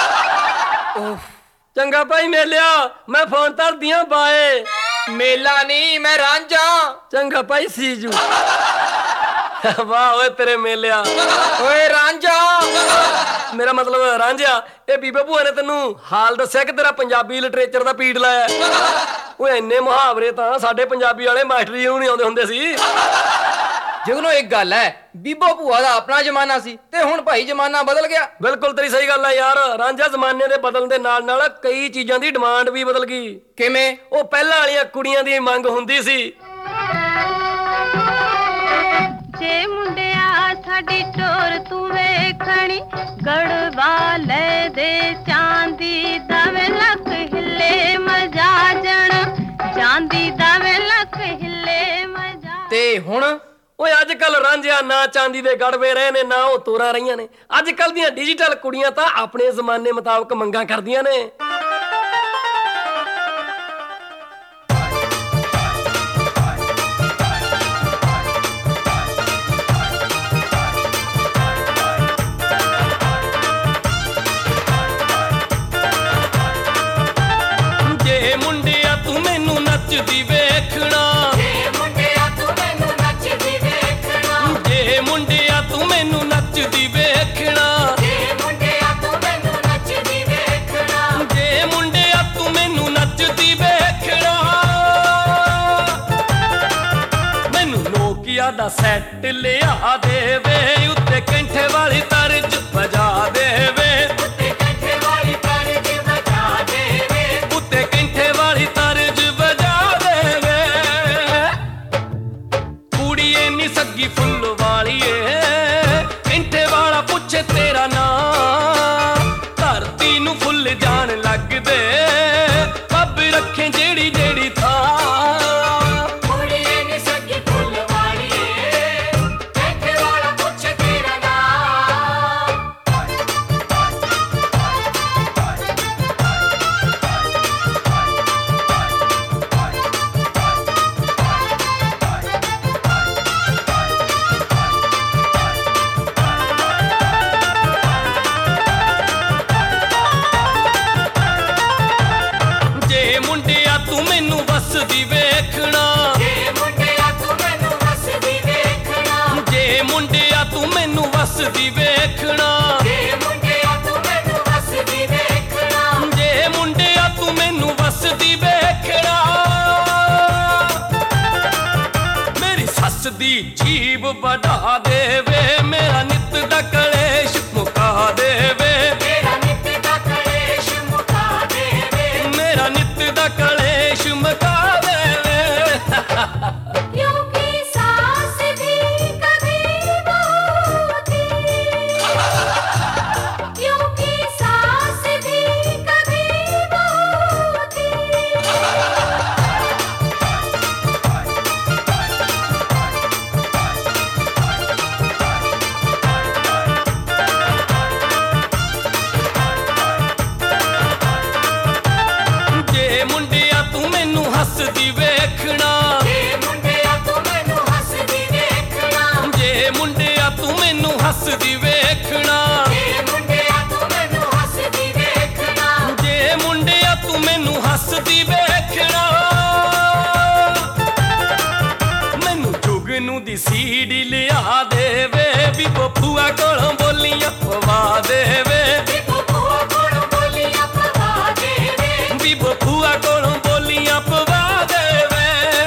ਚੰਗਾ ਭਾਈ ਮੇਲਿਆ, ਮੈਂ ਫੋਨ ਧਰਦੀਆਂ ਬਾਏ। ਮੇਲਾ ਨਹੀਂ, ਮੈਂ ਰਾਂਝਾ। ਚੰਗਾ ਭਾਈ ਸੀਜੂ। ਵਾਹ ਓਏ ਤੇਰੇ ਮੇਲਿਆ। ਓਏ ਰਾਂਝਾ। ਮੇਰਾ ਮਤਲਬ ਰਾਂਝਾ, ਇਹ ਬੀਬੇ ਭੂਆ ਨੇ ਤੈਨੂੰ ਹਾਲ ਦੱਸਿਆ ਕਿ ਤੇਰਾ ਪੰਜਾਬੀ ਲਿਟਰੇਚਰ ਦਾ ਪੀੜ ਲਾਇਆ? ਓਏ ਇੰਨੇ ਮੁਹਾਵਰੇ ਤਾਂ ਸਾਡੇ ਪੰਜਾਬੀ ਵਾਲੇ ਮਾਸਟਰੀ ਨੂੰ ਨਹੀਂ ਆਉਂਦੇ ਹੁੰਦੇ ਸੀ। ਜਗਨੋ ਇੱਕ ਗੱਲ ਹੈ, ਬੀਬੋ ਭੂਆ ਦਾ ਆਪਣਾ ਜ਼ਮਾਨਾ ਸੀ ਤੇ ਹੁਣ ਭਾਈ ਜ਼ਮਾਨਾ ਬਦਲ ਗਿਆ। ਬਿਲਕੁਲ ਤੇਰੀ ਸਹੀ ਗੱਲ ਹੈ ਯਾਰ। ਰਾਂਝਾ ਜ਼ਮਾਨੇ ਦੇ ਬਦਲਣ ਦੇ ਨਾਲ ਨਾਲ ਕਈ ਚੀਜ਼ਾਂ ਦੀ ਡਿਮਾਂਡ ਵੀ ਬਦਲ ਗਈ। ਕਿਵੇਂ? ਉਹ ਪਹਿਲਾਂ ਵਾਲੀਆਂ ਕੁੜੀਆਂ ਦੀ ਮੰਗ ਹੁੰਦੀ ਸੀ, ਜੇ ਮੁੰਡਿਆ ਸਾਡੀ ਟੋਰ ਤੂੰ ਵੇਖਣੀ, ਗੜਵਾ ਲੈ ਦੇ ਚਾਂਦੀ ਦਾ ਵੇ ਲੱਖ ਹਿੱਲੇ ਮਜਾਜਣ, ਚਾਂਦੀ ਦਾ ਵੇ ਲੱਖ ਹਿੱਲੇ ਮਜਾ। ਤੇ ਹੁਣ ਓਏ ਅੱਜ ਕੱਲ ਰਾਂਝਿਆ ਨਾ ਚਾਂਦੀ ਦੇ ਗੜਵੇ ਰਹੇ ਨੇ, ਨਾ ਉਹ ਤੋਰਾਂ ਰਹੀਆਂ ਨੇ। ਅੱਜ ਕੱਲ ਦੀਆਂ ਡਿਜੀਟਲ ਕੁੜੀਆਂ ਤਾਂ ਆਪਣੇ ਜ਼ਮਾਨੇ ਮੁਤਾਬਕ ਮੰਗਾਂ ਕਰਦੀਆਂ ਨੇ। ਜੇ ਮੁੰਡਿਆ ਤੂੰ ਮੈਨੂੰ ਨੱਚਦੀ ਵੇਖਣਾ, ਜੇ ਮੁੰਡਿਆ ਤੂੰ ਮੈਨੂੰ ਨੱਚਦੀ ਵੇਖਣਾ, ਜੇ ਮੁੰਡਿਆ ਤੂੰ ਮੈਨੂੰ ਨੱਚਦੀ ਵੇਖਣਾ, ਜੇ ਮੁੰਡਿਆ ਤੂੰ ਮੈਨੂੰ ਨੱਚਦੀ ਵੇਖਣਾ, ਜੇ ਮੁੰਡਿਆ ਤੂੰ ਮੈਨੂੰ ਨੱਚਦੀ ਵੇਖਣਾ, ਮੈਨੂੰ ਨੋਕੀਆ ਦਾ ਸੈੱਟ ਲਿਆ ਦੇਵੇ, ਉੱਤੇ ਕੈਂਠੇ ਵਾਲੀ ਤਰਜ ਵਜਾ ਦੇਵੇ, ਉੱਤੇ ਕੰਠੇ ਵਾਲੀ ਤਰਜ ਵਜਾ ਦੇਵੇ, ਉੱਤੇ ਕੈਂਠੇ ਵਾਲੀ ਤਰਜ ਵਜਾ ਦੇਵੇ। ਕੁੜੀਏ ਨੀ ਸੱਗੀ ਫੁੱਲ ਵਾਲੀਏ, ਕੈਂਠੇ ਵਾਲਾ ਪੁੱਛੇ ਤੇਰਾ ਨਾਂ, ਧਰਤੀ ਨੂੰ ਫੁੱਲ ਜਾਣ ਲੱਗਦੇ, ਰੱਬ ਰੱਖੇ ਜਿਹੜੀ ਜਿਹੜੀ ਥਾਂ। ਕੁੜੀਏ ਨੀ ਸੱਗੀ ਫੁੱਲ ਵਾਲੀਏ, ਕੰਠੇ ਵਾਲਾ ਪੁੱਛ ਤੇਰਾ ਨਾਂ। ਜੇ ਮੁੰਡਿਆ ਤੂੰ ਮੈਨੂੰ ਵਸਦੀ ਵੇਖਣਾ, ਜੇ ਮੁੰਡਿਆ ਤੂੰ ਮੈਨੂੰ ਵਸਦੀ ਵੇਖਣਾ, ਜੇ ਮੁੰਡਿਆ ਤੂੰ ਮੈਨੂੰ ਵਸਦੀ ਵੇਖਣਾ, ਜੇ ਮੁੰਡਿਆ ਤੂੰ ਮੈਨੂੰ ਵਸਦੀ ਵੇਖਣਾ, ਜੇ ਮੁੰਡਿਆ ਤੂੰ ਮੈਨੂੰ ਵਸਦੀ ਵੇਖਣਾ, ਦੀ ਜੀਬ ਵਧਾ ਦੇਵੇ, ਮੇਰਾ ਨਿੱਤ ਦਾ ਕਲੇਸ਼ ਮੁਕਾ ਦੇਵੇ, ਮੇਰਾ ਨਿੱਤ ਦਾ ਕਲੇਸ਼ ਮੁਕਾ ਦੇਵੇ, ਮੇਰਾ ਨਿੱਤ ਦਾ ਕਲੇਸ਼ ਮੁਕਾ ਦੇਵੇ। क्योंकि सास भी कभी होती, क्योंकि सास भी कभी होती। ਜੇ ਮੁੰਡਿਆ ਤੂੰ ਮੈਨੂੰ ਹੱਸਦੀ ਵੇਖਣਾ, ਜੇ ਮੁੰਡਿਆ ਤੂੰ ਮੈਨੂੰ ਹੱਸਦੀ ਵੇਖਣਾ, ਜੇ ਮੁੰਡਿਆ ਤੂੰ ਮੈਨੂੰ ਹੱਸਦੀ ਵੇਖਣਾ, ਜੇ ਮੁੰਡਿਆ ਤੂੰ ਮੈਨੂੰ ਹੱਸਦੀ ਵੇਖਣਾ, ਜੇ ਮੁੰਡਿਆ ਤੂੰ ਮੈਨੂੰ ਹੱਸਦੀ ਵੇਖਣਾ, ਮੈਨੂੰ ਜੁਗਨੂ ਦੀ ਸੀਡੀ ਲਿਆ ਦੇਵੇ, ਵੀ ਬੋਪੂਆ ਕੋਲੋਂ ਬੋਲੀਆਂ ਪਵਾ ਦੇਵੇ, ਵੀ ਬੋਪੂਆ ਕੋਲੋਂ ਬੋਲੀਆਂ ਪਵਾ ਦੇਵੇ, ਵੀ ਬੋਪੂਆ ਕੋਲੋਂ ਬੋਲੀਆਂ ਪਵਾ ਦੇਵੇ।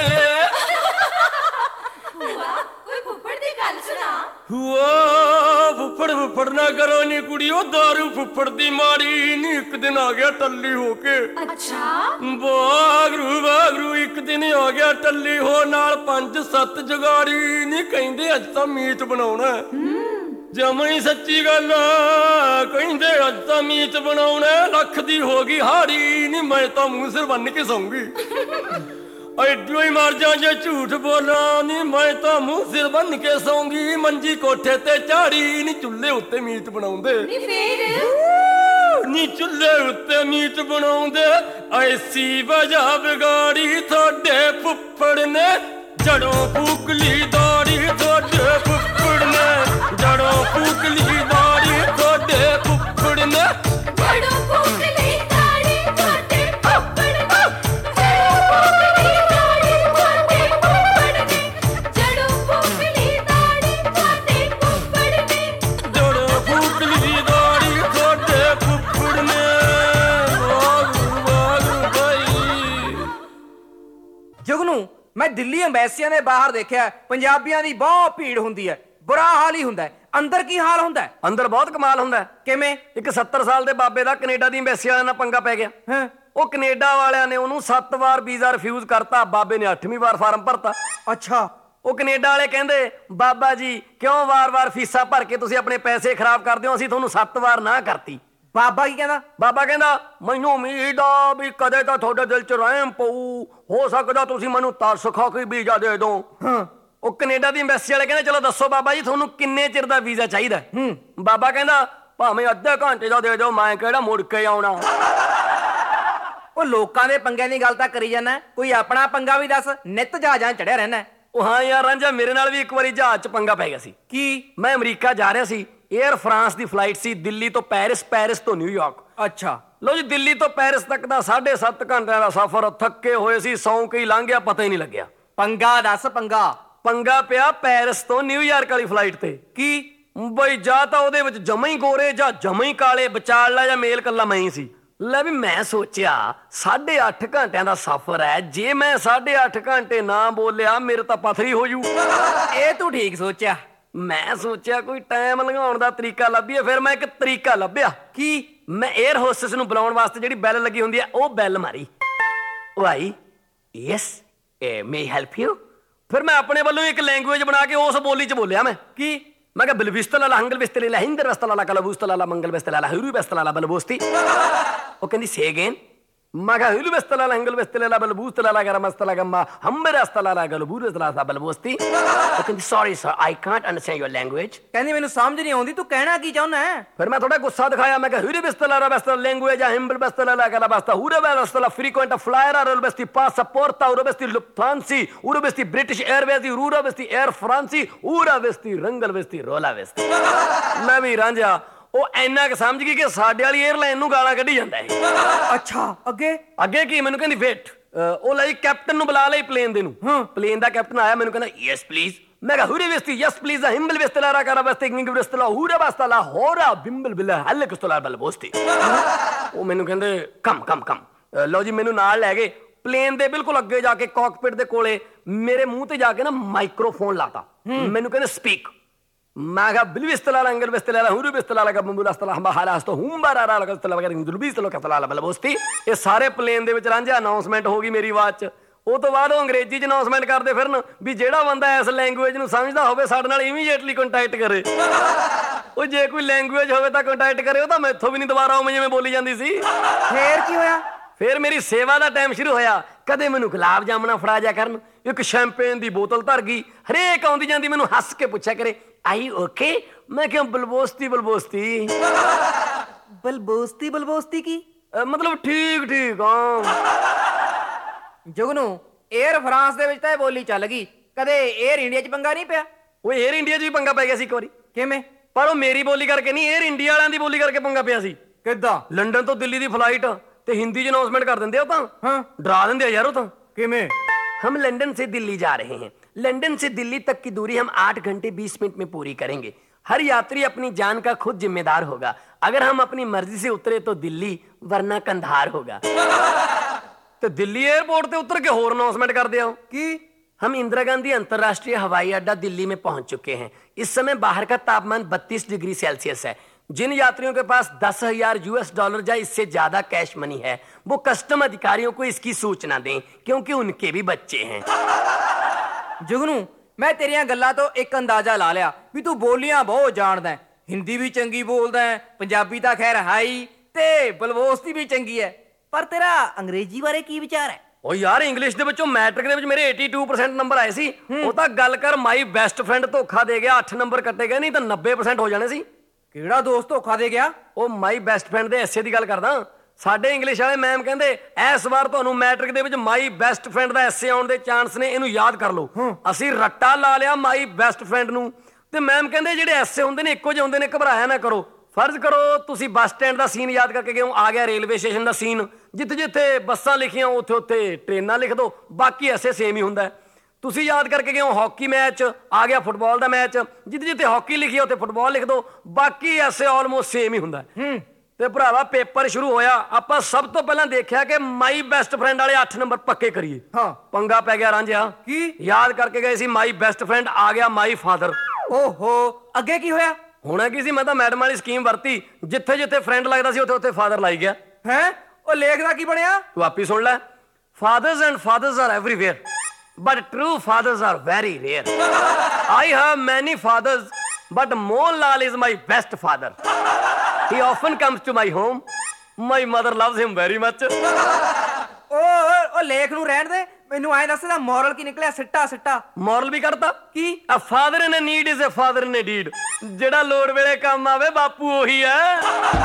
कोई फुफड़ दी गल सुना। ਹੁਆ ਫੁੱਫੜ ਫੁੱਫੜ ਨਾ ਕਰੋ ਨੀ ਕੁੜੀਓ, ਦਾਰੂ ਫੁੱਫੜ ਦੀ ਮਾਰੀ ਨੀ, ਇੱਕ ਦਿਨ ਆ ਗਿਆ ਟੱਲੀ ਹੋ ਕੇ। अच्छा ਵਾਗਰੂ ਵਾਗਰੂ ਇੱਕ ਦਿਨ ਆ ਗਿਆ ਟੱਲੀ ਹੋ, ਨਾਲ ਪੰਜ ਸੱਤ ਜਗਾੜੀ ਨੀ, ਕਹਿੰਦੇ ਅੱਜ ਤਾਂ ਮੀਟ ਬਣਾਉਣਾ। ਜਮਾਂ ਹੀ ਸੱਚੀ ਗੱਲ ਆ, ਕਹਿੰਦੇ ਅੱਜ ਤਾਂ ਮੀਟ ਬਣਾਉਣਾ। ਲੱਖ ਦੀ ਹੋ ਗਈ ਹਾੜੀ ਨੀ, ਮੈਂ ਤਾਂ ਮੂੰਹ ਸਿਰ ਬੰਨ ਕੇ ਸੌਂਗੀ। ਐਡੋ ਹੀ ਮਰ ਜਾ ਜੇ ਝੂਠ ਬੋਲਾਂ ਨੀ, ਮੈਂ ਤਾਂ ਮੂੰਹ ਸਿਰ ਬੰਨ ਕੇ ਸੌਂਗੀ। ਮੰਜੀ ਕੋਠੇ ਤੇ ਝਾੜੀ ਨੀ, ਚੁੱਲ੍ਹੇ ਉੱਤੇ ਮੀਟ ਬਣਾਉਂਦੇ फिर ਨੀ, ਚੁੱਲ੍ਹੇ ਉੱਤੇ ਮੀਟ ਬਣਾਉਂਦੇ। ਐਸੀ ਵਜ੍ਹਾ ਵਿਗਾੜੀ ਤੁਹਾਡੇ ਫੁੱਫੜ ਨੇ, ਜੜੋਂ ਫੂਕਲੀ ਦਾੜੀ ਤੁਹਾਡੇ ਫੁੱਫੜ ਨੇ, ਜੜੋਂ ਫੂਕਲੀ ਦਾੜੀ ਤੁਹਾਡੇ ਫੁੱਫੜ ਨੇ। जड़ों फूकली दाढ़ी तोड़े फुफड़ ने, जड़ों फूकली दाढ़ी तोड़े फुफड़ ने, जड़ों फूकली दाढ़ी तोड़े फुफड़ ने। ਜੜੋਂ ਫੂਕਲੀ ਦਾੜੀ ਤੁਹਾਡੇ ਫੁੱਫੜ ਨੇ। ਵਾਗੂ ਵਾਗੂ ਭਾਈ। ਜੁਗਨੂ, ਮੈਂ ਦਿੱਲੀ ਅੰਬੈਸੀਆਂ ਦੇ ਬਾਹਰ ਦੇਖਿਆ ਪੰਜਾਬੀਆਂ ਦੀ ਬਹੁਤ ਭੀੜ ਹੁੰਦੀ ਹੈ, ਬੁਰਾ ਹਾਲ ਹੀ ਹੁੰਦਾ ਹੈ। ਅੰਦਰ ਕੀ ਹਾਲ ਹੁੰਦਾ ਹੈ? ਅੰਦਰ ਬਹੁਤ ਕਮਾਲ ਹੁੰਦਾ ਹੈ। ਕਿਵੇਂ? ਇੱਕ ਸੱਤਰ ਸਾਲ ਦੇ ਬਾਬੇ ਦਾ ਕੈਨੇਡਾ ਦੀ ਐਮਬੈਸੀ ਵਾਲਿਆਂ ਨਾਲ ਪੰਗਾ ਪੈ ਗਿਆ। ਹਾਂ। ਉਹ ਕੈਨੇਡਾ ਵਾਲਿਆਂ ਨੇ ਉਹਨੂੰ ਸੱਤ ਵਾਰ ਵੀਜ਼ਾ ਰਿਫਿਊਜ਼ ਕਰਤਾ, ਬਾਬੇ ਨੇ ਅੱਠਵੀਂ ਵਾਰ ਫਾਰਮ ਭਰਤਾ। ਅੱਛਾ। ਉਹ ਕੈਨੇਡਾ ਵਾਲੇ ਕਹਿੰਦੇ, ਬਾਬਾ ਜੀ ਕਿਉਂ ਵਾਰ-ਵਾਰ ਫੀਸਾਂ ਭਰ ਕੇ ਤੁਸੀਂ ਆਪਣੇ ਪੈਸੇ ਖਰਾਬ ਕਰਦੇ ਹੋ, ਅਸੀਂ ਤੁਹਾਨੂੰ ਸੱਤ ਵਾਰ ਨਾ ਕਰਤੀ। ਬਾਬਾ ਕੀ ਕਹਿੰਦਾ? ਬਾਬਾ ਕਹਿੰਦਾ, ਮੈਨੂੰ ਉਮੀਦ ਆ ਵੀ ਕਦੇ ਤਾਂ ਤੁਹਾਡੇ ਦਿਲ 'ਚ ਰਹਿਮ ਪਊ, ਹੋ ਸਕਦਾ ਤੁਸੀਂ ਮੈਨੂੰ ਤਰਸ ਖਾ ਕੇ ਵੀਜ਼ਾ ਦੇ ਦਿਓ। ਹਾਂ। ਉਹ ਕੈਨੇਡਾ ਦੀ ਐਮਬੈਸੀ ਵਾਲੇ ਕਹਿੰਦੇ, ਚਲੋ ਦੱਸੋ ਬਾਬਾ ਜੀ ਤੁਹਾਨੂੰ ਕਿੰਨੇ ਚਿਰ ਦਾ ਵੀਜ਼ਾ ਚਾਹੀਦਾ? ਹੂੰ। ਬਾਬਾ ਕਹਿੰਦਾ, ਭਾਵੇਂ ਅੱਧੇ ਘੰਟੇ ਦਾ ਦੇ ਦਿਓ, ਮੈਂ ਕਿਹੜਾ ਮੁੜ ਕੇ ਆਉਣਾ। ਉਹ ਲੋਕਾਂ ਦੇ ਪੰਗਿਆਂ ਦੀ ਗੱਲ ਤਾਂ ਕਰੀ ਜਾਂਦਾ, ਕੋਈ ਆਪਣਾ ਪੰਗਾ ਵੀ ਦੱਸ। ਨਿੱਤ ਜਹਾਜ਼ਾਂ ਚੜਿਆ ਰਹਿਣਾ। ਉਹ ਹਾਂ ਯਾਰ ਰਾਂਝਾ, ਮੇਰੇ ਨਾਲ ਵੀ ਇੱਕ ਵਾਰੀ ਜਹਾਜ਼ 'ਚ ਪੰਗਾ ਪੈ ਗਿਆ ਸੀ। ਕੀ? ਮੈਂ ਅਮਰੀਕਾ ਜਾ ਰਿਹਾ ਸੀ, 에ਅਰ ਫਰਾਂਸ ਦੀ ਫਲਾਈਟ ਸੀ, ਦਿੱਲੀ ਤੋਂ ਪੈਰਿਸ, ਪੈਰਿਸ ਤੋਂ ਨਿਊਯਾਰਕ। ਅੱਛਾ। ਲੋ ਜੀ, ਦਿੱਲੀ ਤੋਂ ਪੈਰਿਸ ਤੱਕ ਦਾ ਸਾਢੇ ਸੱਤ ਘੰਟਿਆਂ ਦਾ ਸਫ਼ਰ। ਥੱਕੇ ਹੋਏ ਸੀ, ਸੌਂ ਕੇ ਹੀ ਲੰਘ ਗਿਆ, ਪਤਾ ਹੀ ਨਹੀਂ ਲੱਗਿਆ। ਪੰਗਾ ਦੱਸ ਪੰਗਾ। ਪੰਗਾ ਪਿਆ ਪੈਰਿਸ ਤੋਂ ਨਿਊਯਾਰਕ ਵਾਲੀ ਫਲਾਈਟ ਤੇ। ਕੀ? ਬਈ ਜਾਂ ਤਾਂ ਉਹਦੇ ਵਿੱਚ ਜਮਾਂ ਹੀ ਗੋਰੇ ਜਾਂ ਜਮਾਂ ਹੀ ਕਾਲੇ, ਵਿਚਾਲਾ ਜਾਂ ਮੇਲ ਕੱਲਾ ਮੈਂ ਹੀ ਸੀ। ਲੈ ਵੀ ਮੈਂ ਸੋਚਿਆ ਸਾਢੇ ਅੱਠ ਘੰਟਿਆਂ ਦਾ ਸਫ਼ਰ ਹੈ, ਜੇ ਮੈਂ ਸਾਢੇ ਅੱਠ ਘੰਟੇ ਨਾ ਬੋਲਿਆ ਮੇਰੇ ਤਾਂ ਪਥਰੀ ਹੋ ਜੂ। ਇਹ ਤੂੰ ਠੀਕ ਸੋਚਿਆ। ਮੈਂ ਸੋਚਿਆ ਕੋਈ ਟਾਈਮ ਲੰਘਾਉਣ ਦਾ ਤਰੀਕਾ ਲੱਭੀਏ। ਫਿਰ ਮੈਂ ਇੱਕ ਤਰੀਕਾ ਲੱਭਿਆ। ਕੀ? ਮੈਂ 에ਅਰ ਹੋਸਟਸ ਨੂੰ ਬੁਲਾਉਣ ਵਾਸਤੇ ਜਿਹੜੀ ਬੈਲ ਲੱਗੀ ਹੁੰਦੀ ਹੈ, ਉਹ ਬੈਲ ਮਾਰੀ। ਉਹ ਆਈ, ਯੈਸ ਮੇ ਹੈਲਪ ਯੂ। ਫਿਰ ਮੈਂ ਆਪਣੇ ਵੱਲੋਂ ਇੱਕ ਲੈਂਗੁਏਜ ਬਣਾ ਕੇ ਉਸ ਬੋਲੀ 'ਚ ਬੋਲਿਆ। ਮੈਂ ਕੀ? ਮੈਂ ਕਿਹਾ ਬਿਲਵਿਸਤਲਾਲਾ ਹੰਗਲ ਵਿਸਤਲਾਲਾ ਹਿੰਦਰ ਵਸਤਲਾਲਾ ਕਲਬੂਸਤਲਾਲਾ ਮੰਗਲ ਵਸਤਲਾਲਾ ਹਿਰੂ ਵਸਤਲਾਲਾ ਬਲਬੋਸਤੀ। ਉਹ ਕਹਿੰਦੀ ਸੇ ਅਗੇਨ। ਮੈਂ ਕਿਹਾ ਹਿਰੂ ਵਸਤਲਾਲਾ ਹੰਗਲ ਵਸਤਲਾਲਾ ਬਲਬੂਸਤਲਾਲਾ ਗਰਮਸਤਲਾ ਗੰਮਾ ਹੰਬਰ ਵਸਤਲਾਲਾ ਗਲਬੂਰ ਵਸਤਲਾਲਾ ਬਲਬੋਸਤੀ। ਉਹ ਕਹਿੰਦੀ sorry sir, I can't understand your language. ਕਹਿੰਦੀ ਮੈਨੂੰ ਸਮਝ ਨਹੀਂ ਆਉਂਦੀ, ਤੂੰ ਕਹਿਣਾ ਕੀ ਚਾਹੁੰਦਾ ਹੈ? ਫਿਰ ਮੈਂ ਥੋੜਾ ਗੁੱਸਾ ਦਿਖਾਇਆ। ਮੈਂ ਕਿਹਾ ਹਿਰੂ ਵਸਤਲਾਲਾ ਵਸਤਲਾ ਲੈਂਗੁਏਜ ਆ ਹਿੰਬਲ ਵਸਤਲਾਲਾ ਗਲਬਸਤਾ ਹੁਰੇ ਵਸਤਲਾ ਫ੍ਰੀਕੁਐਂਟ ਫਲਾਇਰ ਆਰ ਵਸਤੀ ਪਾਸਪੋਰਟ ਉਰੇ ਵਸਤੀ ਲੁਫਥਾਂਸੀ ਉਰੇ ਵਸਤੀ ਬ੍ਰਿਟਿਸ਼ 에ਅਰਵੇਜ਼ ਦੀ ਰੂਰਾ ਵਸਤੀ 에ਅਰ ਫਰਾਂਸੀ ਉਰਾ ਵਸਤੀ ਰੰਗਲ ਵਸਤੀ ਰੋਲਾ ਵਸਤੀ। ਮੈਂ ਵੀ ਰਾਂਝਾ ਉਹ ਇੰਨਾ ਕੁ ਸਮਝ ਗਈ ਕਿ ਸਾਡੇ ਵਾਲੀ 에ਅਰਲਾਈਨ ਨੂੰ ਗਾਲਾਂ ਕੱਢੀ ਜਾਂਦਾ ਹੈ। ਅੱਛਾ, ਅੱਗੇ? ਅੱਗੇ ਕੀ? ਮੈਨੂੰ ਕਹਿੰਦੀ ਵੇਟ। ਉਹ ਲਈ ਕੈਪਟਨ ਨੂੰ ਬੁਲਾ ਲਈ ਪਲੇਨ ਦੇ ਨੂੰ। ਹਾਂ, ਪਲੇਨ ਦਾ ਕੈਪਟਨ ਆਇਆ, ਮੈਨੂੰ ਕਹਿੰਦਾ ਯੈਸ ਪਲੀਜ਼। ਮੈਂ ਕਿਹਾ ਹੁਰੇ ਵਸਤੀ ਯੈਸ ਪਲੀਜ਼ ਹਿੰਬਲ ਵਸਤਲਾਰਾ ਕਰਾ ਵਸਤੀ ਇੰਗ ਵਸਤਲਾ ਹੁਰੇ ਵਸਤਲਾ ਹੋਰਾ ਬਿੰਬਲ ਬਿਲਾ ਹੱਲ ਕਸਤਲਾ ਬਲ ਬੋਸਤੀ। ਉਹ ਮੈਨੂੰ ਕਹਿੰਦੇ ਕਮ ਕਮ ਕਮ। ਲਓ ਜੀ, ਮੈਨੂੰ ਨਾਲ ਲੈ ਗਏ ਪਲੇਨ ਦੇ ਬਿਲਕੁਲ ਅੱਗੇ ਜਾ ਕੇ ਕਾਕਪਿਟ ਦੇ ਕੋਲੇ ਮੇਰੇ ਮੂੰਹ ਤੇ ਜਾ ਕੇ ਨਾ ਮਾਈਕ੍ਰੋਫੋਨ ਲਾਤਾ ਮੈਨੂੰ ਕਹਿੰਦੇ ਸਪੀਕ ਮੈਂ ਕਿਹਾ ਬਿਲਵਿਸਤਲਾ ਲੰਗਰ ਬਿਸਤਲਾ ਹੁਰੂ ਬਿਸਤਲਾ ਲਗਾ ਬੰਬੂਲਾਸਤਲਾ ਮਹਾਰਾਸਤੋ ਹੁੰਬਾਰਾ ਲਗਾ ਤਲਾ ਵਗੈਰਾ ਦੁਲਬੀਸਤਲਾ ਕਤਲਾ ਬਲਬੋਸਤੀ ਇਹ ਸਾਰੇ ਪਲੇਨ ਦੇ ਵਿੱਚ ਰਾਂਝਾ ਅਨਾਉਂਸਮੈਂਟ ਹੋ ਗਈ ਮੇਰੀ ਆਵਾਜ਼ 'ਚ ਉਹ ਤੋਂ ਬਾਅਦ ਉਹ ਅੰਗਰੇਜ਼ੀ 'ਚ ਅਨਾਉਂਸਮੈਂਟ ਕਰਦੇ ਫਿਰਨ ਵੀ ਜਿਹੜਾ ਬੰਦਾ ਇਸ ਲੈਂਗੁਏਜ ਨੂੰ ਸਮਝਦਾ ਹੋਵੇ ਸਾਡੇ ਨਾਲ ਇਮੀਡੀਏਟਲੀ ਕੰਟੈਕਟ ਕਰੇ ਉਹ ਜੇ ਕੋਈ ਲੈਂਗੁਏਜ ਹੋਵੇ ਤਾਂ ਕੰਟੈਕਟ ਕਰੇ ਉਹ ਤਾਂ ਮੈਥੋਂ ਵੀ ਨਹੀਂ ਦੁਬਾਰਾ ਉਵੇਂ ਜਿਵੇਂ ਬੋਲੀ ਜਾਂਦੀ ਸੀ ਫੇਰ ਕੀ ਹੋਇਆ ਫੇਰ ਮੇਰੀ ਸੇਵਾ ਦਾ ਟਾਈਮ ਸ਼ੁਰੂ ਹੋਇਆ ਕਦੇ ਮੈਨੂੰ ਗੁਲਾਬ ਜਾਮਣਾ ਫੜਾ ਜਾ ਕਰਨ ਇੱਕ ਸ਼ੈਂਪੇਨ ਦੀ ਬੋਤਲ ਧਰ ਗਈ ਹਰੇਕ ਆਉਂਦੀ ਜਾਂਦੀ ਮੈਨੂੰ ਹੱਸ ਕੇ ਪੁੱਛਿਆ ਕਰੇ ਆਈ ਓਕੇ ਮੈਂ ਕਿਹਾ ਬਲਬੋਸਤੀ ਬਲਬੋਸਤੀ ਬਲਬੋਸਤੀ ਬਲਬੋਸਤੀ ਕੀ ਅਹ ਮਤਲਬ ਠੀਕ ਠੀਕ ਹਾਂ ਜੁਗਨੂ 에ਅਰ ਫਰਾਂਸ ਦੇ ਵਿੱਚ ਤਾਂ ਇਹ ਬੋਲੀ ਚੱਲ ਗਈ ਕਦੇ 에ਅਰ ਇੰਡੀਆ 'ਚ ਪੰਗਾ ਨਹੀਂ ਪਿਆ ਉਹ 에ਅਰ ਇੰਡੀਆ 'ਚ ਵੀ ਪੰਗਾ ਪੈ ਗਿਆ ਸੀ ਇੱਕ ਵਾਰੀ ਕਿਵੇਂ ਪਰ ਉਹ ਮੇਰੀ ਬੋਲੀ ਕਰਕੇ ਨਹੀਂ 에ਅਰ ਇੰਡੀਆ ਵਾਲਿਆਂ ਦੀ ਬੋਲੀ ਕਰਕੇ ਪੰਗਾ ਪਿਆ ਸੀ ਕਿੱਦਾਂ ਲੰਡਨ ਤੋਂ ਦਿੱਲੀ ਦੀ ਫਲਾਈਟ ਤੇ हिंदी ਚ अनाउंसमेंट कर देंगे हो हाँ डरा देंगे यार तो किमें हम लंदन से दिल्ली जा रहे हैं लंदन से दिल्ली तक की दूरी हम आठ घंटे बीस मिनट में पूरी करेंगे हर यात्री अपनी जान का खुद जिम्मेदार होगा अगर हम अपनी मर्जी से उतरे तो दिल्ली वरना कंधार होगा तो दिल्ली एयरपोर्ट पे उतर के होर अनाउंसमेंट कर दिया की हम इंदिरा गांधी अंतरराष्ट्रीय हवाई अड्डा दिल्ली में पहुंच चुके हैं इस समय बाहर का तापमान बत्तीस डिग्री सेल्सियस है जिन यात्रियों के पास दस हजार यूएस डॉलर या इससे ज्यादा कैश मनी है वो कस्टम अधिकारियों को इसकी सूचना दें क्योंकि उनके भी बच्चे हैं जुगनू मैं तेरिया गल्लां तो एक अंदाजा ला लिया भी तू बोलियां बहुत जानदा है हिंदी भी चंगी बोलदा है पंजाबी ਤਾਂ खैर हाई ते बलबोस्ती भी चंगी है पर तेरा अंग्रेजी बारे की विचार है ਉਹ ਯਾਰ ਇੰਗਲਿਸ਼ ਦੇ ਵਿੱਚੋਂ ਮੈਟ੍ਰਿਕ ਦੇ ਵਿੱਚ ਮੇਰੇ ਬयासी परसेंट ਨੰਬਰ ਆਏ ਸੀ ਉਹ ਤਾਂ ਗੱਲ ਕਰ ਮਾਈ ਬੈਸਟ ਫਰੈਂਡ ਧੋਖਾ ਦੇ ਗਿਆ ਅੱਠ ਨੰਬਰ ਕੱਟੇ ਗਏ ਨਹੀਂ ਤਾਂ ਨੱਬੇ परसेंट ਹੋ ਜਾਣੇ ਸੀ ਕਿਹੜਾ ਦੋਸਤ ਧੋਖਾ ਦੇ ਗਿਆ ਉਹ ਮਾਈ ਬੈਸਟ ਫਰੈਂਡ ਦੇ ਐਸੇ ਦੀ ਗੱਲ ਕਰਦਾ ਸਾਡੇ ਇੰਗਲਿਸ਼ ਵਾਲੇ ਮੈਮ ਕਹਿੰਦੇ ਇਸ ਵਾਰ ਤੁਹਾਨੂੰ ਮੈਟ੍ਰਿਕ ਦੇ ਵਿੱਚ ਮਾਈ ਬੈਸਟ ਫਰੈਂਡ ਦਾ ਐਸੇ ਆਉਣ ਦੇ ਚਾਂਸ ਨੇ ਇਹਨੂੰ ਯਾਦ ਕਰ ਲਓ ਅਸੀਂ ਰੱਟਾ ਲਾ ਲਿਆ ਮਾਈ ਬੈਸਟ ਫਰੈਂਡ ਨੂੰ ਤੇ ਮੈਮ ਕਹਿੰਦੇ ਜਿਹੜੇ ਐਸੇ ਹੁੰਦੇ ਨੇ ਇੱਕੋ ਜਿਹੇ ਹੁੰਦੇ ਨੇ ਘਬਰਾਇਆ ਨਾ ਕਰੋ ਫਰਜ਼ ਕਰੋ ਤੁਸੀਂ ਬੱਸ ਸਟੈਂਡ ਦਾ ਸੀਨ ਯਾਦ ਕਰਕੇ ਗਏ ਹੋ ਆ ਗਿਆ ਰੇਲਵੇ ਸਟੇਸ਼ਨ ਦਾ ਸੀਨ ਜਿੱਥੇ ਜਿੱਥੇ ਬੱਸਾਂ ਲਿਖੀਆਂ ਉੱਥੇ ਉੱਥੇ ਟ੍ਰੇਨਾਂ ਲਿਖ ਦਿਓ ਬਾਕੀ ਐਸੇ ਸੇਮ ਹੀ ਹੁੰਦਾ ਤੁਸੀਂ ਯਾਦ ਕਰਕੇ ਗਏ ਹੋ ਹਾਕੀ ਮੈਚ ਆ ਗਿਆ ਫੁੱਟਬਾਲ ਦਾ ਮੈਚ ਜਿੱਥੇ ਜਿੱਥੇ ਹਾਕੀ ਲਿਖੀ ਉੱਥੇ ਫੁੱਟਬਾਲ ਲਿਖ ਦਿਓ ਬਾਕੀ ਐਸੇ ਆਲਮੋਸਟ ਸੇਮ ਹੀ ਹੁੰਦਾ ਤੇ ਭਰਾਵਾ ਪੇਪਰ ਸ਼ੁਰੂ ਹੋਇਆ ਆਪਾਂ ਸਭ ਤੋਂ ਪਹਿਲਾਂ ਦੇਖਿਆ ਕਿ ਮਾਈ ਬੈਸਟ ਫਰੈਂਡ ਵਾਲੇ ਅੱਠ ਨੰਬਰ ਪੱਕੇ ਕਰੀਏ ਹਾਂ ਪੰਗਾ ਪੈ ਗਿਆ ਰਾਂਝਿਆ ਕੀ ਯਾਦ ਕਰਕੇ ਗਏ ਸੀ ਮਾਈ ਬੈਸਟ ਫਰੈਂਡ ਆ ਗਿਆ ਮਾਈ ਫਾਦਰ ਓਹੋ ਅੱਗੇ ਕੀ ਹੋਇਆ ਹੋਣਾ ਕੀ ਸੀ ਮੈਂ ਤਾਂ ਮੈਡਮ ਵਾਲੀ ਸਕੀਮ ਵਰਤੀ ਜਿੱਥੇ ਜਿੱਥੇ ਫਰੈਂਡ ਲੱਗਦਾ ਸੀ ਉੱਥੇ ਉੱਥੇ ਫਾਦਰ ਲਾਈ ਗਿਆ ਹੈ ਉਹ ਲੇਖ ਦਾ ਕੀ ਬਣਿਆ ਤੂੰ ਆਪੀ ਸੁਣ ਲੈ fathers and fathers are everywhere but true fathers are very rare I have many fathers but Mohanlal is my best father he often comes to my home my mother loves him very much ਓ ਉਹ ਲੇਖ ਨੂੰ ਰਹਿਣ ਦੇ ਮੈਨੂੰ ਐਂ ਦੱਸ ਦਾ moral ਕੀ ਨਿਕਲਿਆ ਸਿੱਟਾ ਸਿੱਟਾ ਮੋਰਲ ਵੀ ਕੱਢਤਾ ਕੀ a father in a need is a father in a deed ਜਿਹੜਾ ਲੋੜ ਵੇਲੇ ਕੰਮ ਆਵੇ ਬਾਪੂ ਉਹੀ ਹੈ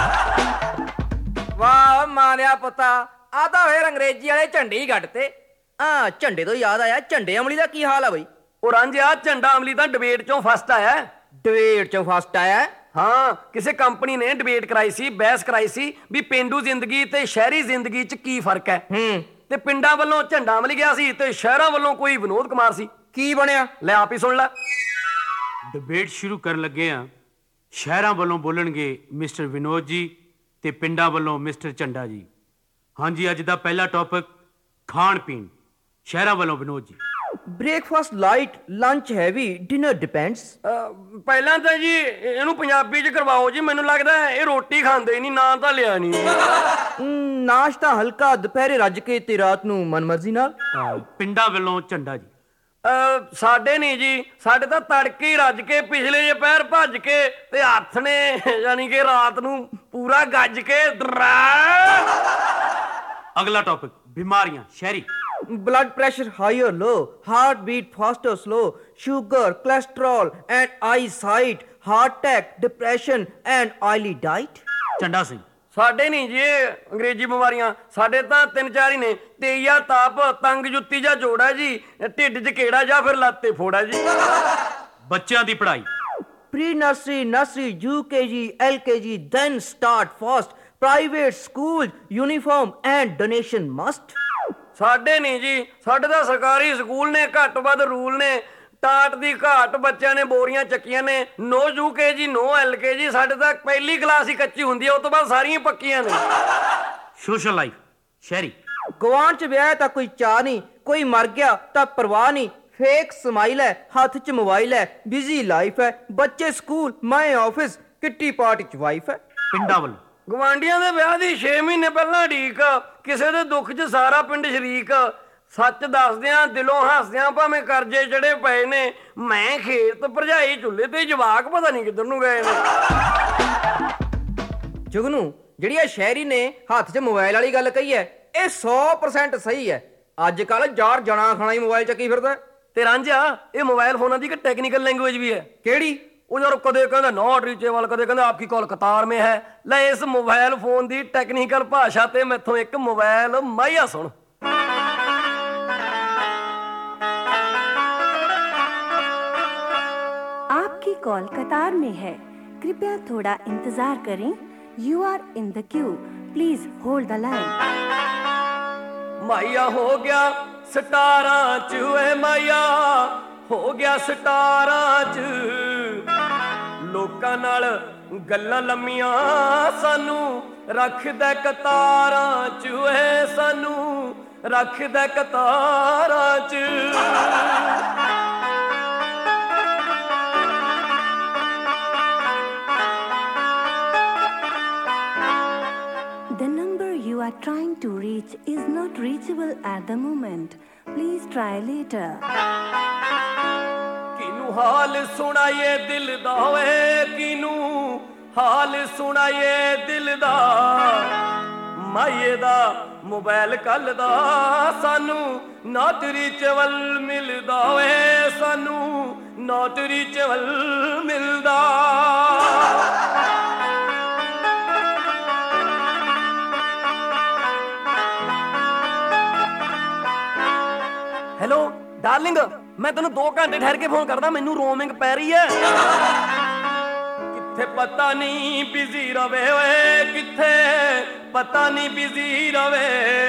ਵਾਹ ਮਾਰਿਆ ਪੁੱਤਾ ਆ ਤਾਂ ਫੇਰ ਅੰਗਰੇਜ਼ੀ ਵਾਲੇ ਝੰਡੇ ਹੀ ਗੱਡ ਤੇ ਆ ਝੰਡੇ ਤੋਂ ਯਾਦ ਆਇਆ ਝੰਡੇ ਅਮਲੀ ਦਾ ਕੀ ਹਾਲ ਆ ਬਈ ਉਹ ਰਾਂਝਿਆ ਝੰਡਾ ਅਮਲੀ ਤਾਂ ਡਿਬੇਟ ਚੋਂ ਫਸਟ ਆਇਆ ਡਿਬੇਟ ਚੋਂ ਫਸਟ ਆਇਆ ਹਾਂ ਕਿਸੇ ਕੰਪਨੀ ਨੇ ਡਿਬੇਟ ਕਰਾਈ ਸੀ ਬਹਿਸ ਕਰਾਈ ਸੀ ਵੀ ਪਿੰਡੂ ਜ਼ਿੰਦਗੀ ਤੇ ਸ਼ਹਿਰੀ ਜ਼ਿੰਦਗੀ 'ਚ ਕੀ ਫਰਕ ਹੈ ਹੂੰ ਤੇ ਪਿੰਡਾਂ ਵੱਲੋਂ ਝੰਡਾ ਮਿਲ ਗਿਆ ਸੀ ਤੇ ਸ਼ਹਿਰਾਂ ਵੱਲੋਂ ਕੋਈ ਵਿਨੋਦ ਕੁਮਾਰ ਸੀ ਕੀ ਬਣਿਆ ਲੈ ਆਪ ਹੀ ਸੁਣ ਲੈ ਡਿਬੇਟ ਸ਼ੁਰੂ ਕਰਨ ਲੱਗੇ ਆ ਸ਼ਹਿਰਾਂ ਵੱਲੋਂ ਬੋਲਣਗੇ ਮਿਸਟਰ ਵਿਨੋਦ ਜੀ ਤੇ ਪਿੰਡਾਂ ਵੱਲੋਂ ਮਿਸਟਰ ਝੰਡਾ ਜੀ ਹਾਂਜੀ ਅੱਜ ਦਾ ਪਹਿਲਾ ਟੌਪਿਕ ਖਾਣ ਪੀਣ ਸ਼ਹਿਰਾਂ ਵੱਲੋਂ Vinod ji breakfast light lunch heavy dinner depends ਪਹਿਲਾਂ ਤਾਂ ਜੀ ਇਹਨੂੰ ਪੰਜਾਬੀ 'ਚ ਕਰਵਾਓ ਜੀ ਮੈਨੂੰ ਲੱਗਦਾ ਇਹ ਰੋਟੀ ਖਾਂਦੇ ਨਹੀਂ ਨਾਂ ਤਾਂ ਲਿਆ ਨਹੀਂ ਨਾਸ਼ਤਾ ਹਲਕਾ ਦੁਪਹਿਰੇ ਰੱਜ ਕੇ ਤੇ ਰਾਤ ਨੂੰ ਮਨਮਰਜ਼ੀ ਨਾਲ ਪਿੰਡਾਂ ਵੱਲੋਂ ਝੰਡਾ ਜੀ ਸਾਡੇ ਨਹੀਂ ਜੀ ਸਾਡੇ ਤਾਂ ਤੜਕੇ ਹੀ ਰੱਜ ਕੇ ਪਿਛਲੇ ਜੇ ਪੈਰ ਭੱਜ ਕੇ ਤੇ ਹੱਥ ਨੇ ਯਾਨੀ ਕਿ ਰਾਤ ਨੂੰ ਪੂਰਾ ਗੱਜ ਕੇ ਅਗਲਾ ਟੌਪਿਕ ਬਿਮਾਰੀਆਂ ਸ਼ਹਿਰੀ blood pressure high or low, heartbeat fast or slow, sugar, cholesterol and eyesight, heart attack, depression and oily diet. Jhanda Singh ਸਾਡੇ ਨਹੀਂ ਜੀ ਅੰਗਰੇਜ਼ੀ ਬਿਮਾਰੀਆਂ ਸਾਡੇ ਤਾਂ ਤਿੰਨ ਚਾਰ ਹੀ ਨੇ ਤੇਈਆ ਤਾਪ ਤੰਗ ਜੁੱਤੀ ਜਾਂ ਜੋੜਾ ਜੀ ਢਿੱਡ 'ਚ ਕਿਹੜਾ ਜਾਂ ਫਿਰ ਲੱਤੇ ਫੋੜਾ ਜੀ ਬੱਚਿਆਂ ਦੀ ਪੜ੍ਹਾਈ pre nursery, nursery, U K G, L K G, then start first, private school, uniform and donation must. ਸਾਡੇ ਨਹੀਂ ਜੀ ਸਾਡੇ ਤਾਂ ਸਰਕਾਰੀ ਸਕੂਲ ਨੇ ਘੱਟ ਵੱਧ ਰੂਲ ਨੇ ਟਾਟ ਦੀ ਘਾਟ ਬੱਚਿਆਂ ਨੇ ਬੋਰੀਆਂ ਚੱਕੀਆਂ ਨੇ ਨੋ ਯੂ ਕੇ ਜੀ ਨੋ ਐਲ ਕੇ ਜੀ ਸਾਡੇ ਤਾਂ ਪਹਿਲੀ ਕਲਾਸ ਹੀ ਕੱਚੀ ਹੁੰਦੀ ਹੈ ਉਸ ਤੋਂ ਬਾਅਦ ਸਾਰੀਆਂ ਪੱਕੀਆਂ ਨੇ ਸੋਸ਼ਲ ਲਾਈਫ ਸ਼ਹਿਰੀ ਗਵਾਂਢ ਚ ਵਿਆਹ ਤਾਂ ਕੋਈ ਚਾਹ ਨਹੀਂ, ਕੋਈ ਮਰ ਗਿਆ ਤਾਂ ਪਰਵਾਹ ਨਹੀਂ, ਫੇਕ ਸਮਾਈਲ ਹੈ, ਹੱਥ ਚ ਮੋਬਾਈਲ ਹੈ, ਬਿਜ਼ੀ ਲਾਈਫ ਹੈ, ਬੱਚੇ ਸਕੂਲ, ਮੈਂ ਆਫਿਸ, ਕਿੱਟੀ ਪਾਰਟੀ ਚ ਵਾਈਫ ਹੈ। ਪਿੰਡਾਂ ਵੱਲੋਂ ਗਵਾਂਡੀਆਂ ਦੇ ਵਿਆਹ ਦੀ ਛੇ ਮਹੀਨੇ ਪਹਿਲਾਂ ਢੀਕ, ਕਿਸੇ ਦੇ ਦੁੱਖ 'ਚ ਸਾਰਾ ਪਿੰਡ ਸ਼ਰੀਕ, ਸੱਚ ਦੱਸਦਿਆਂ ਦਿਲੋਂ ਹੱਸਦਿਆਂ ਭਾਵੇਂ ਕਰਜ਼ੇ ਚੜੇ ਪਏ ਨੇ, ਮੈਂ ਖੇਤ ਭਰਜਾਈ ਚੁੱਲ੍ਹੇ ਤੇ ਜਵਾਕ ਪਤਾ ਨਹੀਂ ਕਿੱਧਰ ਨੂੰ ਗਏ ਨੇ। ਜੁਗਨੂ, ਜਿਹੜੀ ਆ ਸ਼ਾਇਰੀ ਨੇ ਹੱਥ 'ਚ ਮੋਬਾਈਲ ਵਾਲੀ ਗੱਲ ਕਹੀ ਹੈ, ਇਹ ਸੌ ਪ੍ਰਸੈਂਟ ਸਹੀ ਹੈ। ਅੱਜ ਕੱਲ ਯਾਰ ਜਣਾ ਖਾਣਾ ਹੀ ਮੋਬਾਈਲ ਚੱਕੀ ਫਿਰਦਾ। ਤੇ ਰਾਂਝਾ, ਇਹ ਮੋਬਾਈਲ ਫੋਨਾਂ ਦੀ ਇੱਕ ਟੈਕਨੀਕਲ ਲੈਂਗੁਏਜ ਵੀ ਹੈ। ਕਿਹੜੀ? ਉਹ ਯਾਰ ਕਦੇ ਕਹਿੰਦਾ ਨॉट ਰੀਚੇਬਲ, ਕਦੇ ਕਹਿੰਦਾ ਆਪਕੀ ਕਾਲ ਕਤਾਰ में है। ਲੈ ਇਸ ਮੋਬਾਈਲ ਫੋਨ ਦੀ ਟੈਕਨੀਕਲ ਭਾਸ਼ਾ ਤੇ ਮੈਥੋਂ ਇੱਕ ਮੋਬਾਈਲ ਮਾਇਆ ਸੁਣ। आपकी कॉल कतार में है, कृपया थोड़ा इंतजार करें। You are in the queue, please hold the line. ਮਾਇਆ ਹੋ ਗਿਆ ਸਟਾਰਾਂ 'ਚ ਓਏ ਮਾਇਆ ਹੋ ਗਿਆ ਸਟਾਰਾਂ 'ਚ, ਲੋਕਾਂ ਨਾਲ ਗੱਲਾਂ ਲੰਮੀਆਂ ਸਾਨੂੰ ਰੱਖਦਾ ਕਤਾਰਾਂ 'ਚ ਓਏ, ਸਾਨੂੰ ਰੱਖਦਾ ਕਤਾਰਾਂ 'ਚ। The number you are trying to reach is not reachable at the moment. Please try later. ਕਿਨੂੰ ਹਾਲ ਸੁਣਾਈਏ ਦਿਲ ਦਾ ਓਏ, ਕਿਨੂੰ ਹਾਲ ਸੁਣਾਈਏ ਦਿਲ ਦਾ, ਮਾਈਏ ਦਾ ਮੋਬਾਈਲ ਕੱਲ ਦਾ ਸਾਨੂੰ ਨੋਟ ਰੀਚੇਬਲ ਮਿਲਦਾ ਓਏ, ਸਾਨੂੰ ਨੋਟ ਰੀਚੇਬਲ ਮਿਲਦਾ। ਹੈਲੋ ਡਾਰਲਿੰਗ, ਮੈਂ ਤੈਨੂੰ ਦੋ ਘੰਟੇ ਠਹਿਰ ਕੇ ਫੋਨ ਕਰਦਾ, ਮੈਨੂੰ ਰੋਮਿੰਗ ਪੈ ਰਹੀ ਹੈ। ਕਿੱਥੇ ਪਤਾ ਨਹੀਂ ਬਿਜ਼ੀ ਰਵੇ ਓਏ, ਕਿੱਥੇ ਪਤਾ ਨਹੀਂ ਬਿਜ਼ੀ ਰਵੇ,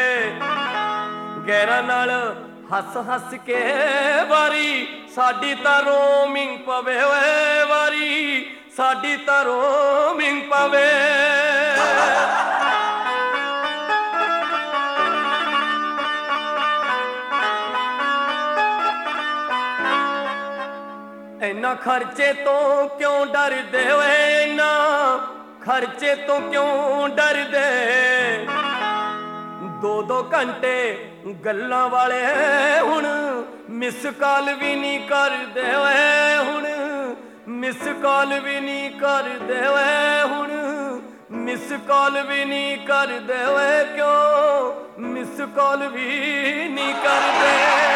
ਗੈਰਾਂ ਨਾਲ ਹੱਸ ਹੱਸ ਕੇ ਵਾਰੀ ਸਾਡੀ ਤਾਂ ਰੋਮਿੰਗ ਪਵੇ ਓਏ, ਵਾਰੀ ਸਾਡੀ ਤਾਂ ਰੋਮਿੰਗ ਪਵੇ। ਇੰਨਾ ਖਰਚੇ ਤੋਂ ਕਿਉਂ ਡਰਦੇ ਓਏ, ਇੰਨਾ ਖਰਚੇ ਤੋਂ ਕਿਉਂ ਡਰਦੇ, ਦੋ ਦੋ ਘੰਟੇ ਗੱਲਾਂ ਵਾਲੇ ਹੁਣ ਮਿਸ ਕਾਲ ਵੀ ਨਹੀਂ ਕਰਦੇ ਓਏ, ਹੁਣ ਮਿਸ ਕਾਲ ਵੀ ਨਹੀਂ ਕਰਦੇ ਓਏ, ਹੁਣ ਮਿਸ ਕਾਲ ਵੀ ਨਹੀਂ ਕਰਦੇ ਓਏ, ਕਿਉਂ ਮਿਸ ਕਾਲ ਵੀ ਨਹੀਂ ਕਰਦੇ।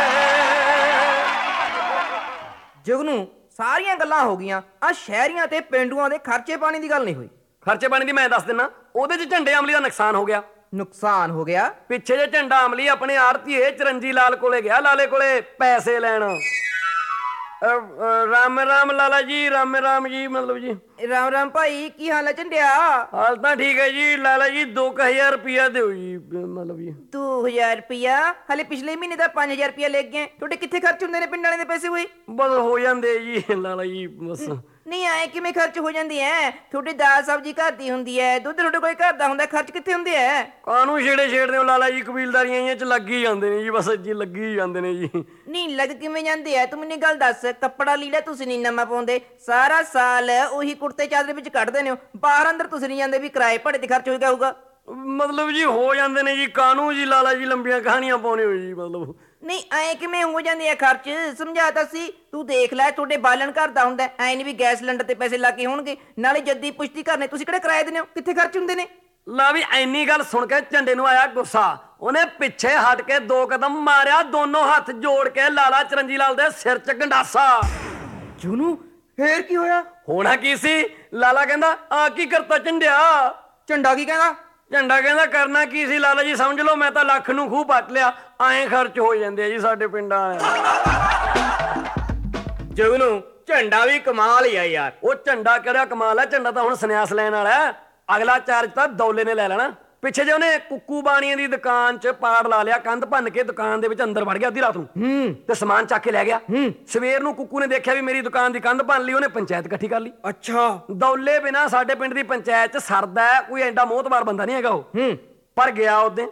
ਜੁਗਨੂ, ਸਾਰੀਆਂ ਗੱਲਾਂ ਹੋ ਗਈਆਂ, ਆ ਸ਼ਹਿਰੀਆਂ ਤੇ ਪਿੰਡੂਆਂ ਦੇ ਖਰਚੇ ਪਾਣੀ ਦੀ ਗੱਲ ਨਹੀਂ ਹੋਈ। ਖਰਚੇ ਪਾਣੀ ਦੀ ਮੈਂ ਦੱਸ ਦਿੰਨਾ, ਉਹਦੇ 'ਚ ਝੰਡੇ ਅਮਲੀ ਦਾ ਨੁਕਸਾਨ ਹੋ ਗਿਆ। ਨੁਕਸਾਨ ਹੋ ਗਿਆ? ਪਿੱਛੇ ਜੇ ਝੰਡਾ ਅਮਲੀ ਆਪਣੇ ਆੜਤੀਏ ਚਰੰਜੀ ਲਾਲ ਕੋਲੇ ਗਿਆ, ਲਾਲੇ ਕੋਲੇ ਪੈਸੇ ਲੈਣ। ਅ, ਅ, ਰਾਮ ਰਾਮ ਲਾਲਾ ਜੀ, ਰਾਮ ਰਾਮ ਜੀ, ਮਤਲਬ ਜੀ ਰਾਮ ਰਾਮ ਭਾਈ, ਕੀ ਹਾਲ ਹੈ ਝੰਡਿਆ? ਹਾਲ ਤਾਂ ਠੀਕ ਹੈ ਜੀ ਲਾਲਾ ਜੀ, ਦੋ ਕੁ ਹਜ਼ਾਰ ਰੁਪਇਆ ਦਿਓ ਜੀ, ਮਤਲਬ ਜੀ। ਦੋ ਹਜ਼ਾਰ ਰੁਪਇਆ? ਹਲੇ ਪਿਛਲੇ ਮਹੀਨੇ ਦਾ ਪੰਜ ਹਜ਼ਾਰ ਰੁਪਇਆ ਲੈ ਗਏ। ਤੁਹਾਡੇ ਕਿੱਥੇ ਖਰਚ ਹੁੰਦੇ ਨੇ ਪਿੰਡ ਵਾਲਿਆਂ ਦੇ ਪੈਸੇ ਹੋਏ? ਬਸ ਹੋ ਜਾਂਦੇ ਜੀ ਲਾਲਾ ਜੀ, ਬਸ। ਨਹੀਂ ਆਏ ਕਿਵੇਂ ਖਰਚ ਹੋ ਜਾਂਦੀ ਐ? ਤੁਹਾਡੀ ਦਾਲ ਸਬਜ਼ੀ ਘਰ ਦੀ ਹੁੰਦੀ ਐ, ਦੁੱਧ ਤੁਹਾਡੇ ਕੋਈ ਘਰ ਦਾ ਹੁੰਦਾ, ਖਰਚ ਕਿੱਥੇ ਹੁੰਦੇ ਐ? ਕਾਹਨੂੰ ਛੇੜੇ ਛੇੜਦੇ ਹੋ ਲਾਲਾ ਜੀ, ਕਬੀਲਦਾਰੀਆਂ ਇਹ 'ਚ ਲੱਗ ਹੀ ਜਾਂਦੇ ਨੇ ਜੀ, ਬਸ ਜੀ ਲੱਗੀ ਜਾਂਦੇ ਨੇ ਜੀ। ਨਹੀਂ ਲੱਗ ਕਿਵੇਂ ਜਾਂਦੇ ਐ? ਤੂੰ ਮੈਨੂੰ ਗੱਲ ਦੱਸ, ਕੱਪੜਾ ਲੀੜਾ ਤੁਸੀਂ ਨਹੀਂ ਨਵਾਂ ਪਾਉਂਦੇ, ਸਾਰਾ ਸਾਲ ਉਹੀ ਕੁੜਤੇ ਚਾਦਰੇ ਵਿੱਚ ਕੱਢਦੇ ਨੇ, ਬਾਹਰ ਅੰਦਰ ਤੁਸੀਂ ਨਹੀਂ ਜਾਂਦੇ, ਵੀ ਕਿਰਾਏ ਭਾੜੇ ਤੇ ਖਰਚ ਹੋ ਗਿਆ ਹੋਊਗਾ। ਮਤਲਬ ਜੀ ਹੋ ਜਾਂਦੇ ਨੇ ਜੀ, ਕਾਹਨੂੰ ਜੀ ਲਾਲਾ ਜੀ ਲੰਬੀਆਂ ਕਹਾਣੀਆਂ ਪਾਉਣੇ ਹੋ ਜੀ, ਮਤਲਬ। ਨਹੀਂ ਐ ਕਿਵੇਂ ਹੋ ਜਾਂਦੇ ਆ ਖਰਚ? ਸਮਝਾ ਤਾਂ ਸੀ। ਤੂੰ ਦੇਖ ਲੈ, ਤੁਹਾਡੇ ਬਾਲਣ ਘਰ ਦਾ ਹੁੰਦਾ, ਐ ਨਹੀਂ ਵੀ ਗੈਸ ਸਿਲੰਡਰ ਤੇ ਪੈਸੇ ਲੱਗੇ ਹੋਣਗੇ, ਨਾਲੇ ਜੱਦੀ ਪੁਸ਼ਤੀ ਕਰਨੇ, ਤੁਸੀਂ ਕਿਹੜੇ ਕਿਰਾਏ ਦਿੰਦੇ ਹੋ? ਕਿੱਥੇ ਖਰਚ ਹੁੰਦੇ ਨੇ? ਲਾ ਵੀ ਐਨੀ ਗੱਲ ਸੁਣ ਕੇ ਝੰਡੇ ਨੂੰ ਆਇਆ ਗੁੱਸਾ, ਉਹਨੇ ਪਿੱਛੇ ਹਟ ਕੇ ਦੋ ਕਦਮ ਮਾਰਿਆ, ਦੋਨੋਂ ਹੱਥ ਜੋੜ ਕੇ ਲਾਲਾ ਚਰੰਜੀ ਲਾਲ ਦੇ ਸਿਰ 'ਚ ਗੰਡਾਸਾ। ਜੁਨੂ, ਫੇਰ ਕੀ ਹੋਇਆ? ਹੋਣਾ ਕੀ ਸੀ? ਲਾਲਾ ਕਹਿੰਦਾ ਆ ਕੀ ਕਰਤਾ ਝੰਡਿਆ? ਝੰਡਾ ਕੀ ਕਹਿੰਦਾ? ਝੰਡਾ ਕਹਿੰਦਾ ਕਰਨਾ ਕੀ ਸੀ ਲਾਲਾ ਜੀ, ਸਮਝ ਲਓ ਮੈਂ ਤਾਂ ਲੱਖ ਨੂੰ ਖੂਹ ਪੱਟ ਲਿਆ, ਐਂ ਖਰਚ ਹੋ ਜਾਂਦੇ ਆ ਜੀ ਸਾਡੇ ਪਿੰਡਾਂ ਵਾਲੇ। ਜੁਗਨੂ, ਝੰਡਾ ਵੀ ਕਮਾਲ ਹੀ ਆ ਯਾਰ। ਉਹ ਝੰਡਾ ਕਿਹੜਾ ਕਮਾਲ ਹੈ, ਝੰਡਾ ਤਾਂ ਹੁਣ ਸੰਨਿਆਸ ਲੈਣ ਵਾਲਾ ਹੈ, ਅਗਲਾ ਚਾਰਜ ਤਾਂ ਦੌਲੇ ਨੇ ਲੈ ਲੈਣਾ। ਪਿੱਛੇ ਜੇ ਉਹਨੇ ਕੁੱਕੂ ਬਾਣੀਆਂ ਦੀ ਦੁਕਾਨ 'ਚ ਪਾੜ ਲਾ ਲਿਆ, ਕੰਧ ਭੰਨ ਕੇ ਦੁਕਾਨ ਦੇ ਵਿੱਚ ਅੰਦਰ ਵੜ ਗਿਆ ਅੱਧੀ ਰਾਤ ਨੂੰ, ਹੂੰ, ਤੇ ਸਮਾਨ ਚੱਕ ਕੇ ਲੈ ਗਿਆ। ਸਵੇਰ ਨੂੰ ਕੁੱਕੂ ਨੇ ਦੇਖਿਆ ਵੀ ਮੇਰੀ ਦੁਕਾਨ ਦੀ ਕੰਧ ਭੰਨ ਲਈ, ਉਹਨੇ ਪੰਚਾਇਤ ਇਕੱਠੀ ਕਰ ਲਈ। ਅੱਛਾ। ਦੌਲੇ ਬਿਨਾ ਸਾਡੇ ਪਿੰਡ ਦੀ ਪੰਚਾਇਤ 'ਚ ਸਰਦਾ, ਕੋਈ ਐਡਾ ਮੋਹਤਬਾਰ ਬੰਦਾ ਨਹੀਂ ਹੈਗਾ ਉਹ। ਹੂੰ। ਪਰ ਗਿਆ ਉਹਦੇ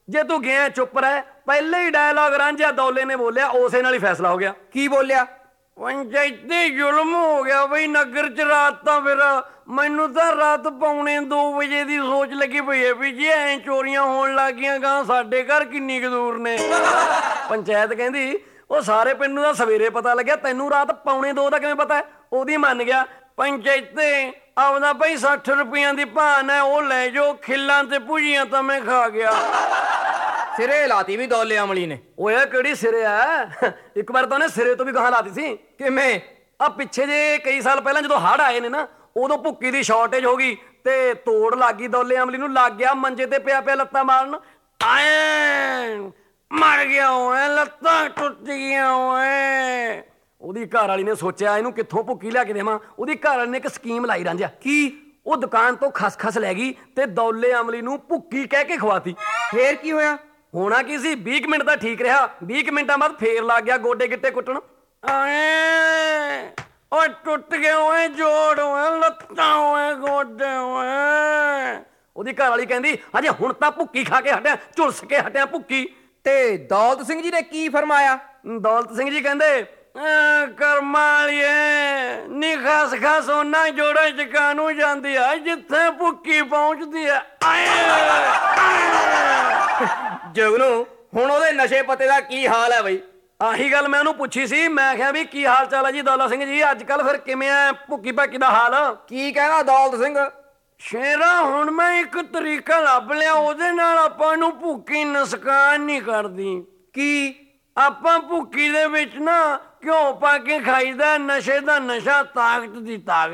ਜੇ ਤੂੰ ਗਿਆ ਚੁੱਪ ਰਹਿ। ਪਹਿਲੇ ਹੀ ਡਾਇਲੌਗ ਰਾਂਝਾ ਦੌਲੇ ਨੇ ਬੋਲਿਆ, ਉਸੇ ਨਾਲ ਹੀ ਫੈਸਲਾ ਹੋ ਗਿਆ। ਕੀ ਬੋਲਿਆ? ਪੰਚਾਇਤੀ ਜ਼ੁਲਮ ਹੋ ਗਿਆ ਬਈ ਨਗਰ ਚ ਰਾਤ। ਤਾਂ ਫਿਰ ਮੈਨੂੰ ਤਾਂ ਰਾਤ ਪੌਣੇ ਦੋ ਵਜੇ ਦੀ ਸੋਚ ਲੱਗੀ ਪਈ ਹੈ ਵੀ ਜੇ ਐ ਚੋਰੀਆਂ ਹੋਣ ਲੱਗ ਗਈਆਂ ਗਾਂ ਸਾਡੇ ਘਰ ਕਿੰਨੀ ਕੁ ਦੂਰ ਨੇ। ਪੰਚਾਇਤ ਕਹਿੰਦੀ ਉਹ ਸਾਰੇ ਪਿੰਡ ਨੂੰ ਤਾਂ ਸਵੇਰੇ ਪਤਾ ਲੱਗਿਆ, ਤੈਨੂੰ ਰਾਤ ਪੌਣੇ ਦੋ ਦਾ ਕਿਵੇਂ ਪਤਾ? ਉਹਦੀ ਮੰਨ ਗਿਆ। ਪੰਚਾਇਤੇ ਆਪਦਾ ਭਾਈ ਸੱਠ ਰੁਪਈਆਂ ਦੀ ਭਾਨ ਹੈ, ਉਹ ਲੈ ਜਾਓ, ਖਿੱਲਾਂ ਤੇ ਭੁਜੀਆਂ ਤਾਂ ਮੈਂ ਖਾ ਗਿਆ। ਸਿਰੇ ਲਾਤੀ ਵੀ ਦੌਲੇ ਅਮਲੀ ਨੇ। ਓਏ ਕਿਹੜੀ ਸਿਰੇ ਆ, ਇੱਕ ਵਾਰ ਤਾਂ ਉਹਨੇ ਸਿਰੇ ਤੋਂ ਵੀ ਗਾਹਾਂ ਲਾਤੀ ਸੀ। ਕਿਵੇਂ? ਆ ਪਿੱਛੇ ਜੇ ਕਈ ਸਾਲ ਪਹਿਲਾਂ ਜਦੋਂ ਹੜ੍ਹ ਆਏ ਨੇ ਨਾ, ਉਦੋਂ ਭੁੱਕੀ ਦੀ ਸ਼ਾਰਟੇਜ ਹੋ ਗਈ ਤੇ ਤੋੜ ਲੱਗ ਗਈ ਦੌਲੇ ਅਮਲੀ ਨੂੰ। ਲੱਗ ਗਿਆ ਮੰਜੇ ਤੇ ਪਿਆ ਪਿਆ ਲੱਤਾਂ ਮਾਰਨ, ਆਏ ਮਰ ਗਿਆ ਓਏ, ਲੱਤਾਂ ਟੁੱਟ ਗਈਆਂ ਓਏ। ਉਹਦੀ ਘਰ ਵਾਲੀ ਨੇ ਸੋਚਿਆ ਇਹਨੂੰ ਕਿੱਥੋਂ ਭੁੱਕੀ ਲਿਆ ਕੇ ਦੇਵਾਂ। ਉਹਦੀ ਘਰ ਵਾਲੀ ਨੇ ਇੱਕ ਸਕੀਮ ਲਾਈ ਰਾਂਝਾ। ਕੀ? ਉਹ ਦੁਕਾਨ ਤੋਂ ਖਸਖਸ ਲੈ ਗਈ ਤੇ ਦੌਲੇ ਅਮਲੀ ਨੂੰ ਭੁੱਕੀ ਕਹਿ ਕੇ ਖਵਾਤੀ। ਫੇਰ ਕੀ ਹੋਇਆ? ਹੋਣਾ ਕੀ ਸੀ, ਵੀਹ ਮਿੰਟ ਦਾ ਠੀਕ ਰਿਹਾ। ਵੀਹ ਮਿੰਟਾਂ ਬਾਅਦ ਫੇਰ ਲੱਗ ਗਿਆ ਗੋਡੇ ਗਿੱਟੇ ਕੁੱਟਣ। ਆਏ ਓਏ ਟੁੱਟ ਗਏ ਓਏ ਜੋੜ ਓਏ, ਲੱਤਾਂ ਓਏ, ਗੋਡੇ ਓਏ। ਉਹਦੀ ਘਰ ਵਾਲੀ ਕਹਿੰਦੀ ਹਜੇ ਹੁਣ ਤਾਂ ਭੁੱਕੀ ਖਾ ਕੇ ਹਟਿਆ, ਝੁਲਸ ਕੇ ਹਟਿਆ ਭੁੱਕੀ। ਤੇ ਦੌਲਤ ਸਿੰਘ ਜੀ ਨੇ ਕੀ ਫਰਮਾਇਆ? ਦੌਲਤ ਸਿੰਘ ਜੀ ਕਹਿੰਦੇ ਕਰਮਾਂ ਵਾਲੀਏ ਨੀ ਖਸ ਖਸ ਉਹਨਾਂ ਜੋੜਾਂ ਚ ਕਾਨੂੰ ਜਾਂਦੀ ਆ ਜਿੱਥੇ ਭੁੱਕੀ ਪਹੁੰਚਦੀ ਆ। ਜਗਨੂ ਹੁਣ ਉਹਦੇ ਨਸ਼ੇ ਪੱਤੇ ਦਾ ਕੀ ਹਾਲ ਹੈ ਬਈ? ਆਹੀ ਗੱਲ ਮੈਂ ਉਹਨੂੰ ਪੁੱਛੀ ਸੀ। ਮੈਂ ਕਿਹਾ ਵੀ ਕੀ ਹਾਲ ਚਾਲ ਹੈ ਜੀ ਦੌਲਾ ਸਿੰਘ ਜੀ, ਅੱਜ ਕੱਲ ਫਿਰ ਕਿਵੇਂ ਆ ਭੁੱਕੀ ਭਾਕੀ ਦਾ ਹਾਲ? ਕੀ ਕਹਿੰਦਾ ਦੌਲਤ ਸਿੰਘ? ਸ਼ੇਰਾ ਹੁਣ ਮੈਂ ਇੱਕ ਤਰੀਕਾ ਲੱਭ ਲਿਆ, ਉਹਦੇ ਨਾਲ ਆਪਾਂ ਨੂੰ ਭੁੱਕੀ ਨੁਕਸਾਨ ਨਹੀਂ ਕਰਦੀ। ਕੀ? ਆਪਾਂ ਭੁੱਕੀ ਦੇ ਵਿੱਚ ਨਾ ਘਿਓ ਪਾ ਕੇ ਖਾਈਦਾ, ਨਸ਼ੇ ਦਾ ਨਸ਼ਾ, ਤਾਕਤ ਦੀ ਤਾਕਤ।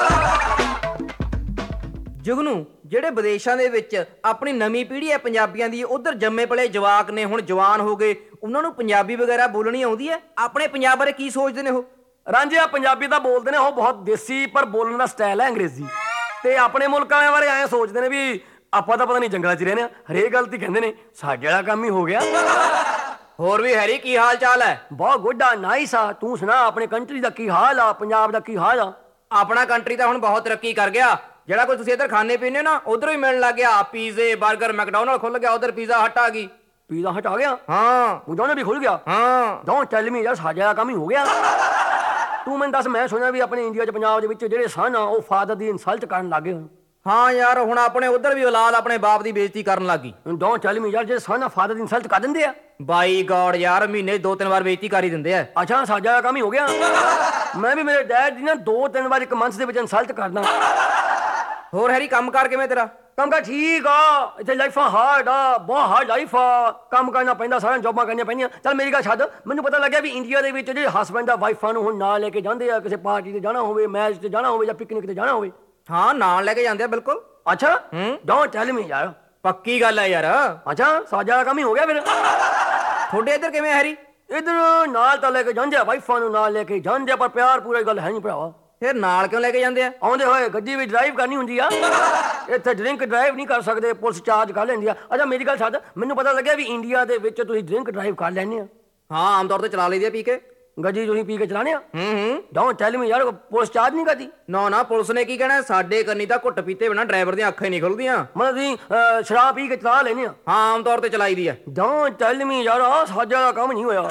ਜੁਗਨੂ ਜਿਹੜੇ ਵਿਦੇਸ਼ਾਂ ਦੇ ਵਿੱਚ ਆਪਣੀ ਨਵੀਂ ਪੀੜ੍ਹੀ ਹੈ ਪੰਜਾਬੀਆਂ ਦੀ, ਉਧਰ ਜੰਮੇ ਪਲੇ ਜਵਾਕ ਨੇ, ਹੁਣ ਜਵਾਨ ਹੋ ਗਏ, ਉਹਨਾਂ ਨੂੰ ਪੰਜਾਬੀ ਵਗੈਰਾ ਬੋਲਣੀ ਆਉਂਦੀ ਹੈ? ਆਪਣੇ ਪੰਜਾਬ ਬਾਰੇ ਕੀ ਸੋਚਦੇ ਨੇ ਉਹ? ਰਾਂਝਿਆ ਪੰਜਾਬੀ ਤਾਂ ਬੋਲਦੇ ਨੇ ਉਹ ਬਹੁਤ ਦੇਸੀ, ਪਰ ਬੋਲਣ ਦਾ ਸਟਾਈਲ ਹੈ ਅੰਗਰੇਜ਼ੀ। ਤੇ ਆਪਣੇ ਮੁਲਕ ਵਾਲਿਆਂ ਬਾਰੇ ਐਂ ਸੋਚਦੇ ਨੇ ਵੀ ਆਪਾਂ ਤਾਂ ਪਤਾ ਨਹੀਂ ਜੰਗਲਾਂ 'ਚ ਰਹਿੰਦੇ ਆ, ਹਰੇਕ ਗੱਲ ਤੇ ਕਹਿੰਦੇ ਨੇ ਸਾਡੇ ਵਾਲਾ ਕੰਮ ਹੀ ਹੋ ਗਿਆ। ਹੋਰ ਵੀ ਹੈਰੀ ਕੀ ਹਾਲ ਚਾਲ ਹੈ? ਬਹੁਤ ਗੁੱਡ ਆ, ਨਾਈਸ ਆ। ਤੂੰ ਸੁਣਾ ਆਪਣੇ ਕੰਟਰੀ ਦਾ ਕੀ ਹਾਲ ਆ, ਪੰਜਾਬ ਦਾ ਕੀ ਹਾਲ ਆ? ਆਪਣਾ ਕੰਟਰੀ ਤਾਂ ਹੁਣ ਬਹੁਤ ਤਰੱਕੀ ਕਰ ਗਿਆ। ਜਿਹੜਾ ਕੁਝ ਤੁਸੀਂ ਇੱਧਰ ਖਾਣੇ ਪੀਣੇ ਨਾ, ਉਧਰੋਂ ਹੀ ਮਿਲਣ ਲੱਗ ਗਿਆ। ਪੀਜ਼ੇ, 버ਗਰ, ਮੈਕਡੋਨਲਡ ਖੁੱਲ ਗਿਆ, ਉਧਰ ਪੀਜ਼ਾ ਹਟ ਆ ਗਈ। ਪੀਜ਼ਾ ਹਟ ਆ ਗਿਆ? ਹਾਂ। ਉਹਦਾ ਵੀ ਖੁੱਲ ਗਿਆ? ਹਾਂ। ਡੋਂਟ ਟੈਲ ਮੀ ਯਾਰ, ਸਾਡੇ ਵਾਲਾ ਕੰਮ ਹੀ ਹੋ ਗਿਆ। ਤੂੰ ਮੈਨੂੰ ਦੱਸ, ਮੈਂ ਸੁਣਿਆ ਵੀ ਆਪਣੇ ਇੰਡੀਆ 'ਚ ਪੰਜਾਬ ਦੇ ਵਿੱਚ ਜਿਹੜੇ ਸਨ ਆ ਉਹ ਫਾਦਰ ਦੀ ਇਨਸਲਟ ਕਰਨ ਲੱਗੇ ਹੁਣ। ਹਾਂ ਯਾਰ, ਹੁਣ ਆਪਣੇ ਉਧਰ ਵੀ ਔਲਾਦ ਆਪਣੇ ਬਾਪ ਦੀ ਬੇਇੱਜ਼ਤੀ ਕਰਨ ਲੱਗੀ। ਡੋਂਟ ਟੈਲ ਮੀ ਯਾਰ, ਜਿਹੜੇ ਸਨ ਆ ਫਾਦਰ ਦੀ ਇਨਸਲਟ ਕਰ ਦਿੰਦੇ ਆ। ਬਾਈ ਗॉड ਯਾਰ, ਮਹੀਨੇ ਦੋ ਤਿੰਨ ਵਾਰ ਬੇਇੱਜ਼ਤੀ ਕਰ ਹੀ ਦਿੰਦੇ ਆ। ਅੱਛਾ, ਸਾਡੇ ਵਾਲਾ ਕੰਮ ਹੀ ਹੋ ਗਿਆ। ਮੈਂ ਵੀ ਮੇਰੇ ਡੈਡ ਦੀ ਨਾ ਦੋ ਤਿੰਨ ਵਾਰ ਇੱਕ ਮੰਥ ਦੇ ਵਿੱਚ ਇਨਸਲਟ ਕਰਦਾ। ਹੋਰ ਹੈਰੀ ਕੰਮ ਕਾਰ ਕਿਵੇਂ ਤੇਰਾ? ਕੰਮ ਕਾ ਠੀਕ ਆ, ਇੱਥੇ ਲਾਈਫਾਂ ਹਾਰਡ ਆ, ਬਹੁਤ ਹਾਰਡ ਲਾਈਫ ਆ, ਕੰਮ ਕਰਨਾ ਪੈਂਦਾ, ਸਾਰਿਆਂ ਜੌਬਾਂ ਕਰਨੀਆਂ ਪੈਂਦੀਆਂ। ਚੱਲ ਮੇਰੀ ਗੱਲ ਛੱਡ, ਮੈਨੂੰ ਪਤਾ ਲੱਗਿਆ ਵੀ ਇੰਡੀਆ ਦੇ ਵਿੱਚ ਜਿਹੜੇ ਹਸਬੈਂਡ ਆ ਵਾਈਫਾਂ ਨੂੰ ਹੁਣ ਨਾਲ ਲੈ ਕੇ ਜਾਂਦੇ ਆ, ਕਿਸੇ ਪਾਰਟੀ ਤੇ ਜਾਣਾ ਹੋਵੇ, ਮੈਚ ਤੇ ਜਾਣਾ ਹੋਵੇ ਜਾਂ ਪਿਕਨਿਕ ਤੇ ਜਾਣਾ ਹੋਵੇ। ਹਾਂ, ਨਾਲ ਲੈ ਕੇ ਜਾਂਦੇ ਆ ਬਿਲਕੁਲ। ਅੱਛਾ, ਹੂੰ। ਡੋਂਟ ਟੈਲ ਮੀ ਯਾਰ। ਪੱਕੀ ਗੱਲ ਹੈ ਯਾਰ। ਅੱਛਾ, ਸਾਡੇ ਵਾਲਾ ਕੰਮ ਹੀ ਹੋ ਗਿਆ ਫਿਰ। ਤੁਹਾਡੇ ਇੱਧਰ ਕਿਵੇਂ ਹੈਰੀ? ਇੱਧਰ ਨਾਲ ਤਾਂ ਲੈ ਕੇ ਜਾਂਦੇ ਆ, ਵਾਈਫਾਂ ਨੂੰ ਨਾਲ ਲੈ ਕੇ ਜਾਂਦੇ ਆ, ਪਰ ਪਿਆਰ ਪੂਰਾ ਗੱਲ ਹੈ ਨਹੀਂ ਭਰਾਵਾ। ਫਿਰ ਨਾਲ ਕਿਉਂ ਲੈ ਕੇ ਜਾਂਦੇ ਆ? ਆਉਂਦੇ ਹੋਏ ਗੱਡੀ ਵਿੱਚ ਡਰਾਈਵ ਕਰਨੀ ਹੁੰਦੀ ਆ, ਇੱਥੇ ਡਰਿੰਕ ਡਰਾਈਵ ਨਹੀਂ ਕਰ ਸਕਦੇ, ਪੁਲਿਸ ਚਾਰਜ ਕਰ ਲੈਂਦੀ ਆ। ਅੱਛਾ ਮੇਰੀ ਗੱਲ ਛੱਡ, ਮੈਨੂੰ ਪਤਾ ਲੱਗਿਆ ਵੀ ਇੰਡੀਆ ਦੇ ਵਿੱਚ ਤੁਸੀਂ ਡਰਿੰਕ ਡਰਾਈਵ ਕਰ ਲੈਂਦੇ ਆ। ਹਾਂ, ਆਮ ਤੌਰ ਤੇ ਚਲਾ ਲਈਦੀ ਆ ਪੀ ਕੇ। ਗੱਡੀ ਤੁਸੀਂ ਪੀ ਕੇ ਚਲਾਣੇ ਆ? ਹੂੰ ਹੂੰ। ਡੋਂਟ ਟੈਲ ਮੀ ਯਾਰ, ਪੁਲਿਸ ਚਾਰਜ ਨਹੀਂ ਕਰਦੀ? ਨਾ ਨਾ, ਪੁਲਿਸ ਨੇ ਕੀ ਕਹਿਣਾ, ਸਾਡੇ ਕੰਨੀ ਤਾਂ ਘੁੱਟ ਪੀਤੇ ਬਿਨਾ ਡਰਾਈਵਰ ਦੀਆਂ ਅੱਖਾਂ ਹੀ ਨਹੀਂ ਖੁੱਲਦੀਆਂ। ਮਤਲਬ ਤੁਸੀਂ ਅਹ, ਸ਼ਰਾਬ ਪੀ ਕੇ ਚਲਾ ਲੈਂਦੇ ਆ? ਹਾਂ, ਆਮ ਤੌਰ ਤੇ ਚਲਾਈਦੀ ਆ। ਡੋਂਟ ਟੈਲ ਮੀ ਯਾਰ, ਆਹ ਸਾਡੇ ਵਾਲਾ ਕੰਮ ਨਹੀਂ ਹੋਇਆ।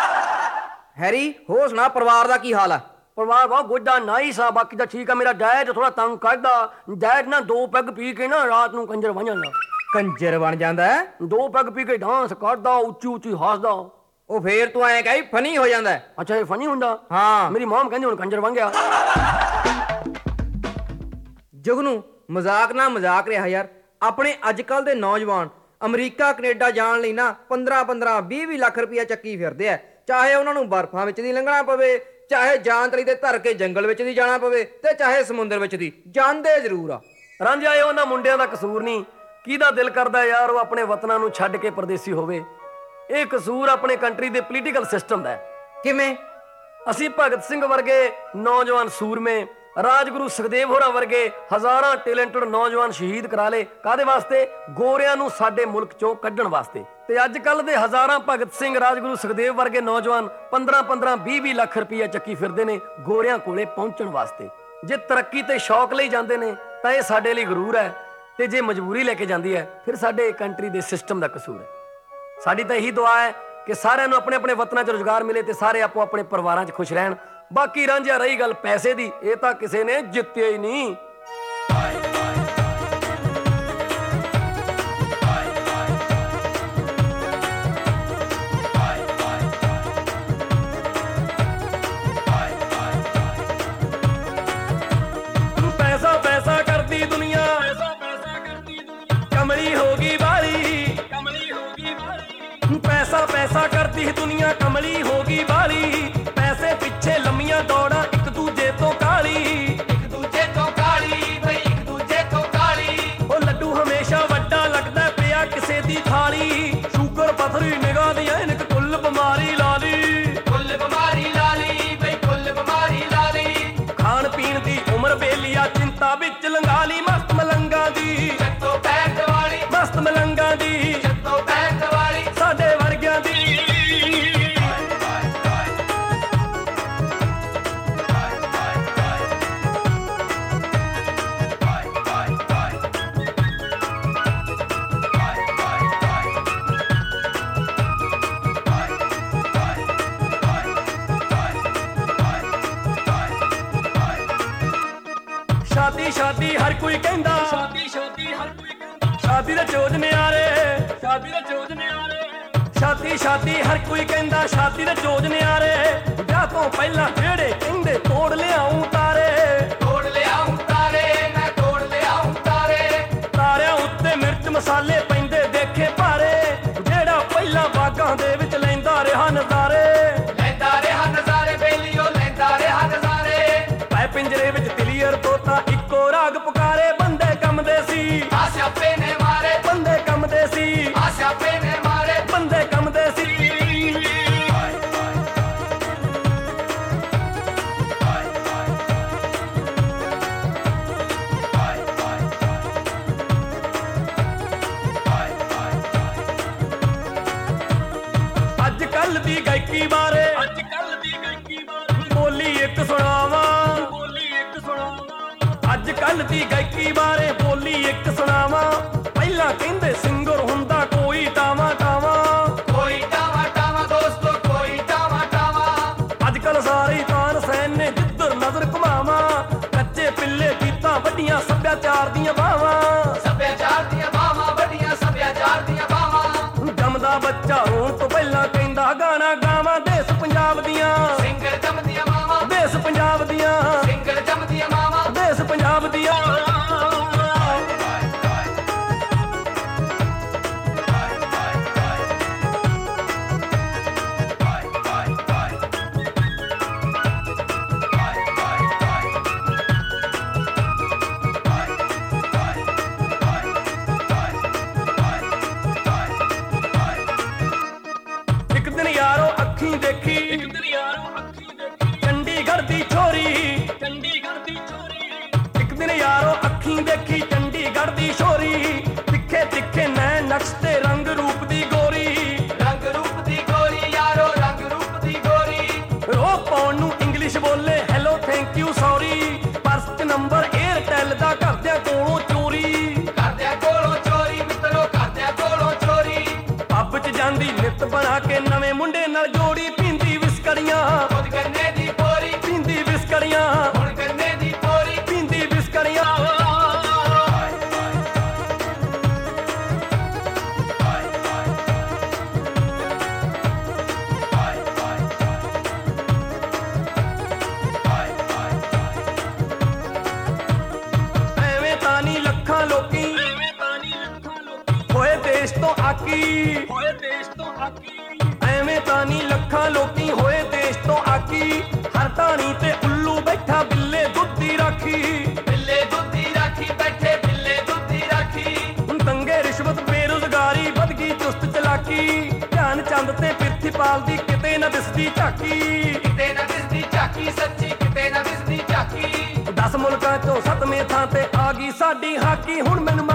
ਹੈਰੀ ਹੋਰ ਸੁਣਾ, ਪਰਿਵਾਰ ਦਾ ਕੀ ਹਾਲ ਆ? ਪਰਿਵਾਰ ਬਹੁਤ ਗੁੱਡ ਆ, ਨਾਈਸ ਆ, ਬਾਕੀ ਤਾਂ ਠੀਕ ਆ। ਮੇਰਾ ਡੈਡ ਥੋੜਾ ਤੰਗ ਕਰਦਾ। ਡੈਡ ਨਾ ਦੋ ਪੈਗ ਪੀ ਕੇ ਨਾ ਰਾਤ ਨੂੰ ਕੰਜਰ ਬਣ ਜਾਂਦਾ। ਕੰਜਰ ਬਣ ਜਾਂਦਾ ਹੈ? ਦੋ ਪੈਗ ਪੀ ਕੇ ਡਾਂਸ ਕਰਦਾ, ਉੱਚੀ ਉੱਚੀ ਹੱਸਦਾ। ਉਹ ਫੇਰ ਤੂੰ ਐਂ ਕਹੀ ਫਨੀ ਹੋ ਜਾਂਦਾ ਹੈ। ਅੱਛਾ, ਇਹ ਫਨੀ ਹੁੰਦਾ? ਹਾਂ। ਮੇਰੀ ਮਮ ਕਹਿੰਦੀ ਹੁਣ ਕੰਜਰ ਬਣ ਗਿਆ। ਜੁਗਨੂ ਮਜ਼ਾਕ ਨਾ ਮਜ਼ਾਕ ਰਿਹਾ ਯਾਰ। ਆਪਣੇ ਅੱਜ ਕੱਲ ਦੇ ਨੌਜਵਾਨ ਅਮਰੀਕਾ ਕੈਨੇਡਾ ਜਾਣ ਲਈ ਨਾ ਪੰਦਰਾਂ ਪੰਦਰਾਂ ਵੀਹ ਵੀਹ ਲੱਖ ਰੁਪਇਆ ਚੱਕੀ ਫਿਰਦੇ ਆ। ਚਾਹੇ ਉਹਨਾਂ ਨੂੰ ਬਰਫਾਂ ਵਿੱਚ ਦੀ ਲੰਘਣਾ ਪਵੇ, ਚਾਹੇ ਜਾਨ ਤਲੀ ਤੇ ਧਰ ਕੇ ਜੰਗਲ ਵਿੱਚ ਦੀ ਜਾਣਾ ਪਵੇ, ਤੇ ਚਾਹੇ ਸਮੁੰਦਰ ਵਿੱਚ ਦੀ, ਜਾਂਦੇ ਜ਼ਰੂਰ ਆ। ਰਾਂਝਾ, ਇਹ ਉਹਨਾਂ ਮੁੰਡਿਆਂ ਦਾ ਕਸੂਰ ਨਹੀਂ। ਕਿਹਦਾ ਦਿਲ ਕਰਦਾ ਯਾਰ ਉਹ ਆਪਣੇ ਵਤਨਾਂ ਨੂੰ ਛੱਡ ਕੇ ਪਰਦੇਸੀ ਹੋਵੇ? ਇਹ ਕਸੂਰ ਆਪਣੇ ਕੰਟਰੀ ਦੇ ਪੋਲੀਟੀਕਲ ਸਿਸਟਮ ਦਾ ਹੈ। ਕਿਵੇਂ? ਅਸੀਂ ਭਗਤ ਸਿੰਘ ਵਰਗੇ ਨੌਜਵਾਨ ਸੂਰਮੇ, ਰਾਜਗੁਰੂ ਸੁਖਦੇਵ ਹੋਰਾਂ ਵਰਗੇ ਹਜ਼ਾਰਾਂ ਟੈਲੈਂਟਡ ਨੌਜਵਾਨ ਸ਼ਹੀਦ ਕਰਾ ਲਏ। ਕਾਹਦੇ ਵਾਸਤੇ? ਗੋਰਿਆਂ ਨੂੰ ਸਾਡੇ ਮੁਲਕ ਚੋਂ ਕੱਢਣ ਵਾਸਤੇ। ਤੇ ਅੱਜ ਕੱਲ ਦੇ ਹਜ਼ਾਰਾਂ ਭਗਤ ਸਿੰਘ, ਰਾਜਗੁਰੂ ਸੁਖਦੇਵ ਵਰਗੇ ਨੌਜਵਾਨ ਪੰਦਰਾਂ ਪੰਦਰਾਂ ਵੀਹ ਵੀਹ ਲੱਖ ਰੁਪਈਆ ਚੱਕੀ ਫਿਰਦੇ ਨੇ ਗੋਰਿਆਂ ਕੋਲੇ ਪਹੁੰਚਣ ਵਾਸਤੇ। ਜੇ ਤਰੱਕੀ ਤੇ ਸ਼ੌਕ ਲਈ ਜਾਂਦੇ ਨੇ ਤਾਂ ਇਹ ਸਾਡੇ ਲਈ ਗਰੂਰ ਹੈ। ਤੇ ਜੇ ਮਜਬੂਰੀ ਲੈ ਕੇ ਜਾਂਦੀ ਹੈ ਫਿਰ ਸਾਡੇ ਕੰਟਰੀ ਦੇ ਸਿਸਟਮ ਦਾ ਕਸੂਰ ਹੈ। ਸਾਡੀ ਤਾਂ ਇਹੀ ਦੁਆ ਹੈ ਕਿ ਸਾਰਿਆਂ ਨੂੰ ਆਪਣੇ ਆਪਣੇ ਵਤਨਾਂ 'ਚ ਰੁਜ਼ਗਾਰ ਮਿਲੇ ਤੇ ਸਾਰੇ ਆਪੋ ਆਪਣੇ ਪਰਿਵਾਰਾਂ 'ਚ ਖੁਸ਼ ਰਹਿਣ। ਬਾਕੀ ਰਾਂਝਿਆ ਰਹੀ ਗੱਲ ਪੈਸੇ ਦੀ, ਇਹ ਤਾਂ ਕਿਸੇ ਨੇ ਜਿੱਤਿਆ ਹੀ ਨਹੀਂ। ਪੈਸਾ ਪੈਸਾ ਕਰਦੀ ਦੁਨੀਆ, ਕਮਲੀ ਹੋ ਗਈ ਵਾਲੀ, ਕਮਲੀ ਹੋ ਗਈ ਵਾਲੀ। ਪੈਸਾ ਪੈਸਾ ਕਰਦੀ ਦੁਨੀਆ, ਕਮਲੀ ਹੋ ਗਈ ਵਾਲੀ। ਪੈਸੇ ਪਿੱਛੇ ਲੰਮੀਆਂ ਦੌੜਾਂ ਇੱਕ ਦੂਜੇ ਤੋਂ ਕਾਲੀ, ਇੱਕ ਦੂਜੇ ਤੋਂ ਕਾਲੀ ਬਈ ਇੱਕ ਦੂਜੇ ਤੋਂ ਕਾਲੀ। ਉਹ ਲੱਡੂ ਹਮੇਸ਼ਾ ਵੱਡਾ ਲੱਗਦਾ ਪਿਆ ਕਿਸੇ ਦੀ ਥਾਲੀ। ਸ਼ੂਗਰ ਪਥਰੀ ਨਿਗਾਹ ਦੀ ਐਨਕ ਕੁੱਲ ਬਿਮਾਰੀ ਲਾ ਲਈ, ਕੁੱਲ ਬਿਮਾਰੀ ਲਾ ਲਈ ਬਈ ਕੁੱਲ ਬਿਮਾਰੀ ਲਾ ਲਈ। ਖਾਣ ਪੀਣ ਦੀ ਉਮਰ ਬੇਲੀਆ ਚਿੰਤਾ ਵਿੱਚ ਲੰਘਾ ਲਈ। ਮਸਤ ਮਲੰਗਾਂ ਦੀ, ਜੱਤੋਂ ਪੈਂਟ ਵਾਲੀ, ਮਸਤ ਮਲੰਗਾਂ ਦੀ, ਜੱਤੋਂ ਪੈਂਟ ਵਾਲੀ। ਸਾਡੇ ਵਰਗਿਆਂ ਦੀ। ਸ਼ਾਦੀ ਸ਼ਾਦੀ ਹਰ ਕੋਈ ਕਹਿੰਦਾ, ਸ਼ਾਦੀ ਸ਼ਾਦੀ ਹਰ ਕੋਈ ਕਹਿੰਦਾ। ਸ਼ਾਦੀ ਦੇ ਚੋਜ ਨਿਆਰੇ, ਸ਼ਾਦੀ ਦੇ ਚੋਜ ਨਿਆਰੇ। ਸ਼ਾਦੀ ਸ਼ਾਦੀ ਹਰ ਕੋਈ ਕਹਿੰਦਾ, ਸ਼ਾਦੀ ਦੇ ਚੋਜ ਨਿਆਰੇ। ਵਿਆਹ ਤੋਂ ਪਹਿਲਾਂ ਜਿਹੜੇ ਕਹਿੰਦੇ ਤੋੜ ਲਿਆਉਂ ਤਾਰੇ, ਤੋੜ ਲਿਆਉਂ ਤਾਰੇ, ਮੈਂ ਤੋੜ ਲਿਆਉਂ ਤਾਰੇ। ਤਾਰਿਆਂ ਉੱਤੇ ਮਿਰਚ ਮਸਾਲੇ ਪੈਂਦੇ ਦੇਖੇ ਭਾਰੇ। ਜਿਹੜਾ ਪਹਿਲਾਂ ਬਾਗਾਂ ਦੇ ਵਿੱਚ ਲੈਂਦਾ ਰਿਹਾ ਨਜ਼ਾਰੇ, ਲੈਂਦਾ ਰਿਹਾ ਨਜ਼ਾਰੇ ਬੇਲੀਓ, ਲੈਂਦਾ ਰਿਹਾ ਨਜ਼ਾਰੇ। ਪੈ ਪਿੰਜਰੇ ਵਿੱਚ ਤਿਲੀਅਰ ਤੋਤਾ ਇੱਕੋ ਰਾਗ ਪੁਕਾਰੇ। ਬੰਦੇ ਕੰਮਦੇ ਸੀ, ਆ ਸਿਆਪੇ ਨੇ ਮਾਰੇ, ਬੰਦੇ ਕੰਮਦੇ ਸੀ, ਆ ਸਿਆਪੇ ਨੇ ਮਾਰੇ। ਬੰਦੇ ਕੰਮਦੇ ਸੀ। ਅੱਜ ਕੱਲ ਦੀ ਗਾਇਕੀ ਬਾਰੇ, ਅੱਜ ਕੱਲ ਦੀ ਗਾਇਕੀ ਬਾਰੇ ਬੋਲੀ ਇੱਕ ਸੁਣਾਵਾਂ, ਬੋਲੀ ਇੱਕ ਸੁਣਾਵਾਂ। ਅੱਜ ਕੱਲ ਦੀ ਗਾਇਕੀ ਬਾਰੇ ਬੋਲੀ ਇੱਕ ਸੁਣਾਵਾਂ। ਪਹਿਲਾਂ ਕਹਿੰਦੇ ਸਿੰਗਰ ਹੁੰਦਾ ਕੋਈ ਟਾਵਾਂ ਟਾਵਾਂ, ਕੋਈ ਟਾਵਾ ਟਾਵਾ ਦੋਸਤੋ, ਕੋਈ ਟਾਵਾ ਟਾਵਾ। ਅੱਜ ਕੱਲ ਸਾਰੇ ਤਾਨ ਸੈਨ ਨੇ ਜਿੱਧਰ ਨਜ਼ਰ ਘੁਮਾਵਾਂ। ਕੱਚੇ ਪਿੱਲੇ ਗੀਤਾਂ ਵੱਡੀਆਂ ਸੱਭਿਆਚਾਰ ਦੀਆਂ ਬਾਵਾਂ, ਸੱਭਿਆਚਾਰ ਦੀਆਂ ਬਾਵਾਂ ਵੱਡੀਆਂ, ਸੱਭਿਆਚਾਰ ਦੀਆਂ ਬਾਵਾਂ। ਜੰਮਦਾ ਬੱਚਾ ਹੋਣ ਤੋਂ ਪਹਿਲਾਂ ਕਹਿੰਦਾ ਗਾਣਾ ਗਾਵਾਂ। ਦੇਸ ਪੰਜਾਬ ਦੀਆਂ, ਸਿੰਗਰ ਜੰਮਦੀਆਂ ਮਾਵਾਂ, ਦੇਸ ਪੰਜਾਬ ਦੀਆਂ, ਸਿੰਗਰ ਜੰਮਦੀਆਂ ਮਾਵਾਂ। ਦੇਸ ਪੰਜਾਬ ਦੀਆਂ। ਇੱਕ ਦਿਨ ਯਾਰੋ ਅੱਖੀਂ ਦੇਖੀ, ਇੱਕ ਦਿਨ ਯਾਰੋ ਅੱਖੀਂ ਦੇਖੀ ਚੰਡੀਗੜ੍ਹ ਦੀ ਛੋਰੀ, ਚੰਡੀਗੜ੍ਹ ਦੀ ਛੋਰੀ। ਇੱਕ ਦਿਨ ਯਾਰੋ ਅੱਖੀਂ ਦੇਖੀ ਚੰਡੀਗੜ੍ਹ ਦੀ ਛੋਰੀ। ਤਿੱਖੇ ਤਿੱਖੇ ਨੈਣ ਨਕਸ਼ ਤੇ ਰੰਗ ਰੂਪ ਦੀ ਗੋਰੀ। ਰੰਗ ਰੂਪ ਦੀ ਗੋਰੀ ਯਾਰੋ, ਰੰਗ ਰੂਪ ਦੀ ਗੋਰੀ। ਰੋ ਪਾਉਣ ਨੂੰ ਇੰਗਲਿਸ਼ ਬੋਲੇ hello thank you sorry. Purse 'ਚ ਨੰਬਰ ਏਅਰਟੈਲ ਦਾ ਘਰਦਿਆਂ ਕੋਲੋਂ ਚੋਰੀ, ਕਰਦਿਆਂ ਕੋਲੋਂ ਚੋਰੀ ਮਿੱਤਰੋ, ਕਰਦਿਆਂ ਕੋਲੋਂ ਚੋਰੀ। ਪੱਬ 'ਚ ਜਾਂਦੀ ਨਿੱਤ ਬਣਾ ਕੇ ਨਵੇਂ ਮੁੰਡੇ ਨਾਲ ਜੋੜੀ। ਪੀਂਦੀ ਵਿਸਕਰੀਆਂ, ਖੁਦ ਗੰਨੇ ਦੀ ਪੋਰੀ, ਪੀਂਦੀ ਵਿਸਕਰੀਆਂ, ਹੁਣ ਗੰਨੇ ਦੀ ਪੋਰੀ। ਪੀਂਦੀ ਵਿਸਕਰੀਆਂ। ਐਵੇਂ ਤਾਂ ਨਹੀਂ ਲੱਖਾਂ ਲੋਕੀ, ਐਵੇਂ ਤਾਂ ਨਹੀਂ ਲੱਖਾਂ ਲੋਕੀ ਹੋਏ ਦੇਸ਼ ਤੋਂ ਆਕੀ, ਹੋਏ ਦੇਸ਼ ਤੋਂ ਆਕੀ। ਐਵੇਂ ਤਾਂ ਨਹੀਂ ਲੱਖਾਂ ਲੋਕੀ ਹੋਏ ਦੇਸ਼ ਤੋਂ ਆਕੀ। ਹਰ ਢਾਣੀ ਤੇ ਉੱਲੂ ਬੈਠਾ ਬਿੱਲੇ ਦੁੱਧੀ ਰਾਖੀ, ਬਿੱਲੇ ਦੁੱਧੀ ਰਾਖੀ ਬੈਠੇ, ਬਿੱਲੇ ਦੁੱਧੀ ਰਾਖੀ। ਹੁਣ ਦੰਗੇ ਰਿਸ਼ਵਤ ਬੇਰੁਜ਼ਗਾਰੀ ਵਧ ਗਈ ਚੁਸਤ ਚਲਾਕੀ। ਧਿਆਨ ਚੰਦ ਤੇ ਪ੍ਰਿਥੀਪਾਲ ਦੀ ਕਿਤੇ ਨਾ ਦਿਸਦੀ ਝਾਕੀ, ਕਿਤੇ ਨਾ ਦਿਸਦੀ ਝਾਕੀ ਸੱਚੀ, ਕਿਤੇ ਨਾ ਦਿਸਦੀ ਝਾਕੀ। ਦਸ ਮੁਲਕਾਂ ਚੋਂ ਸੱਤਵੇਂ ਥਾਂ ਤੇ ਆ ਗਈ ਸਾਡੀ ਹਾਕੀ। ਹੁਣ ਮੈਨੂੰ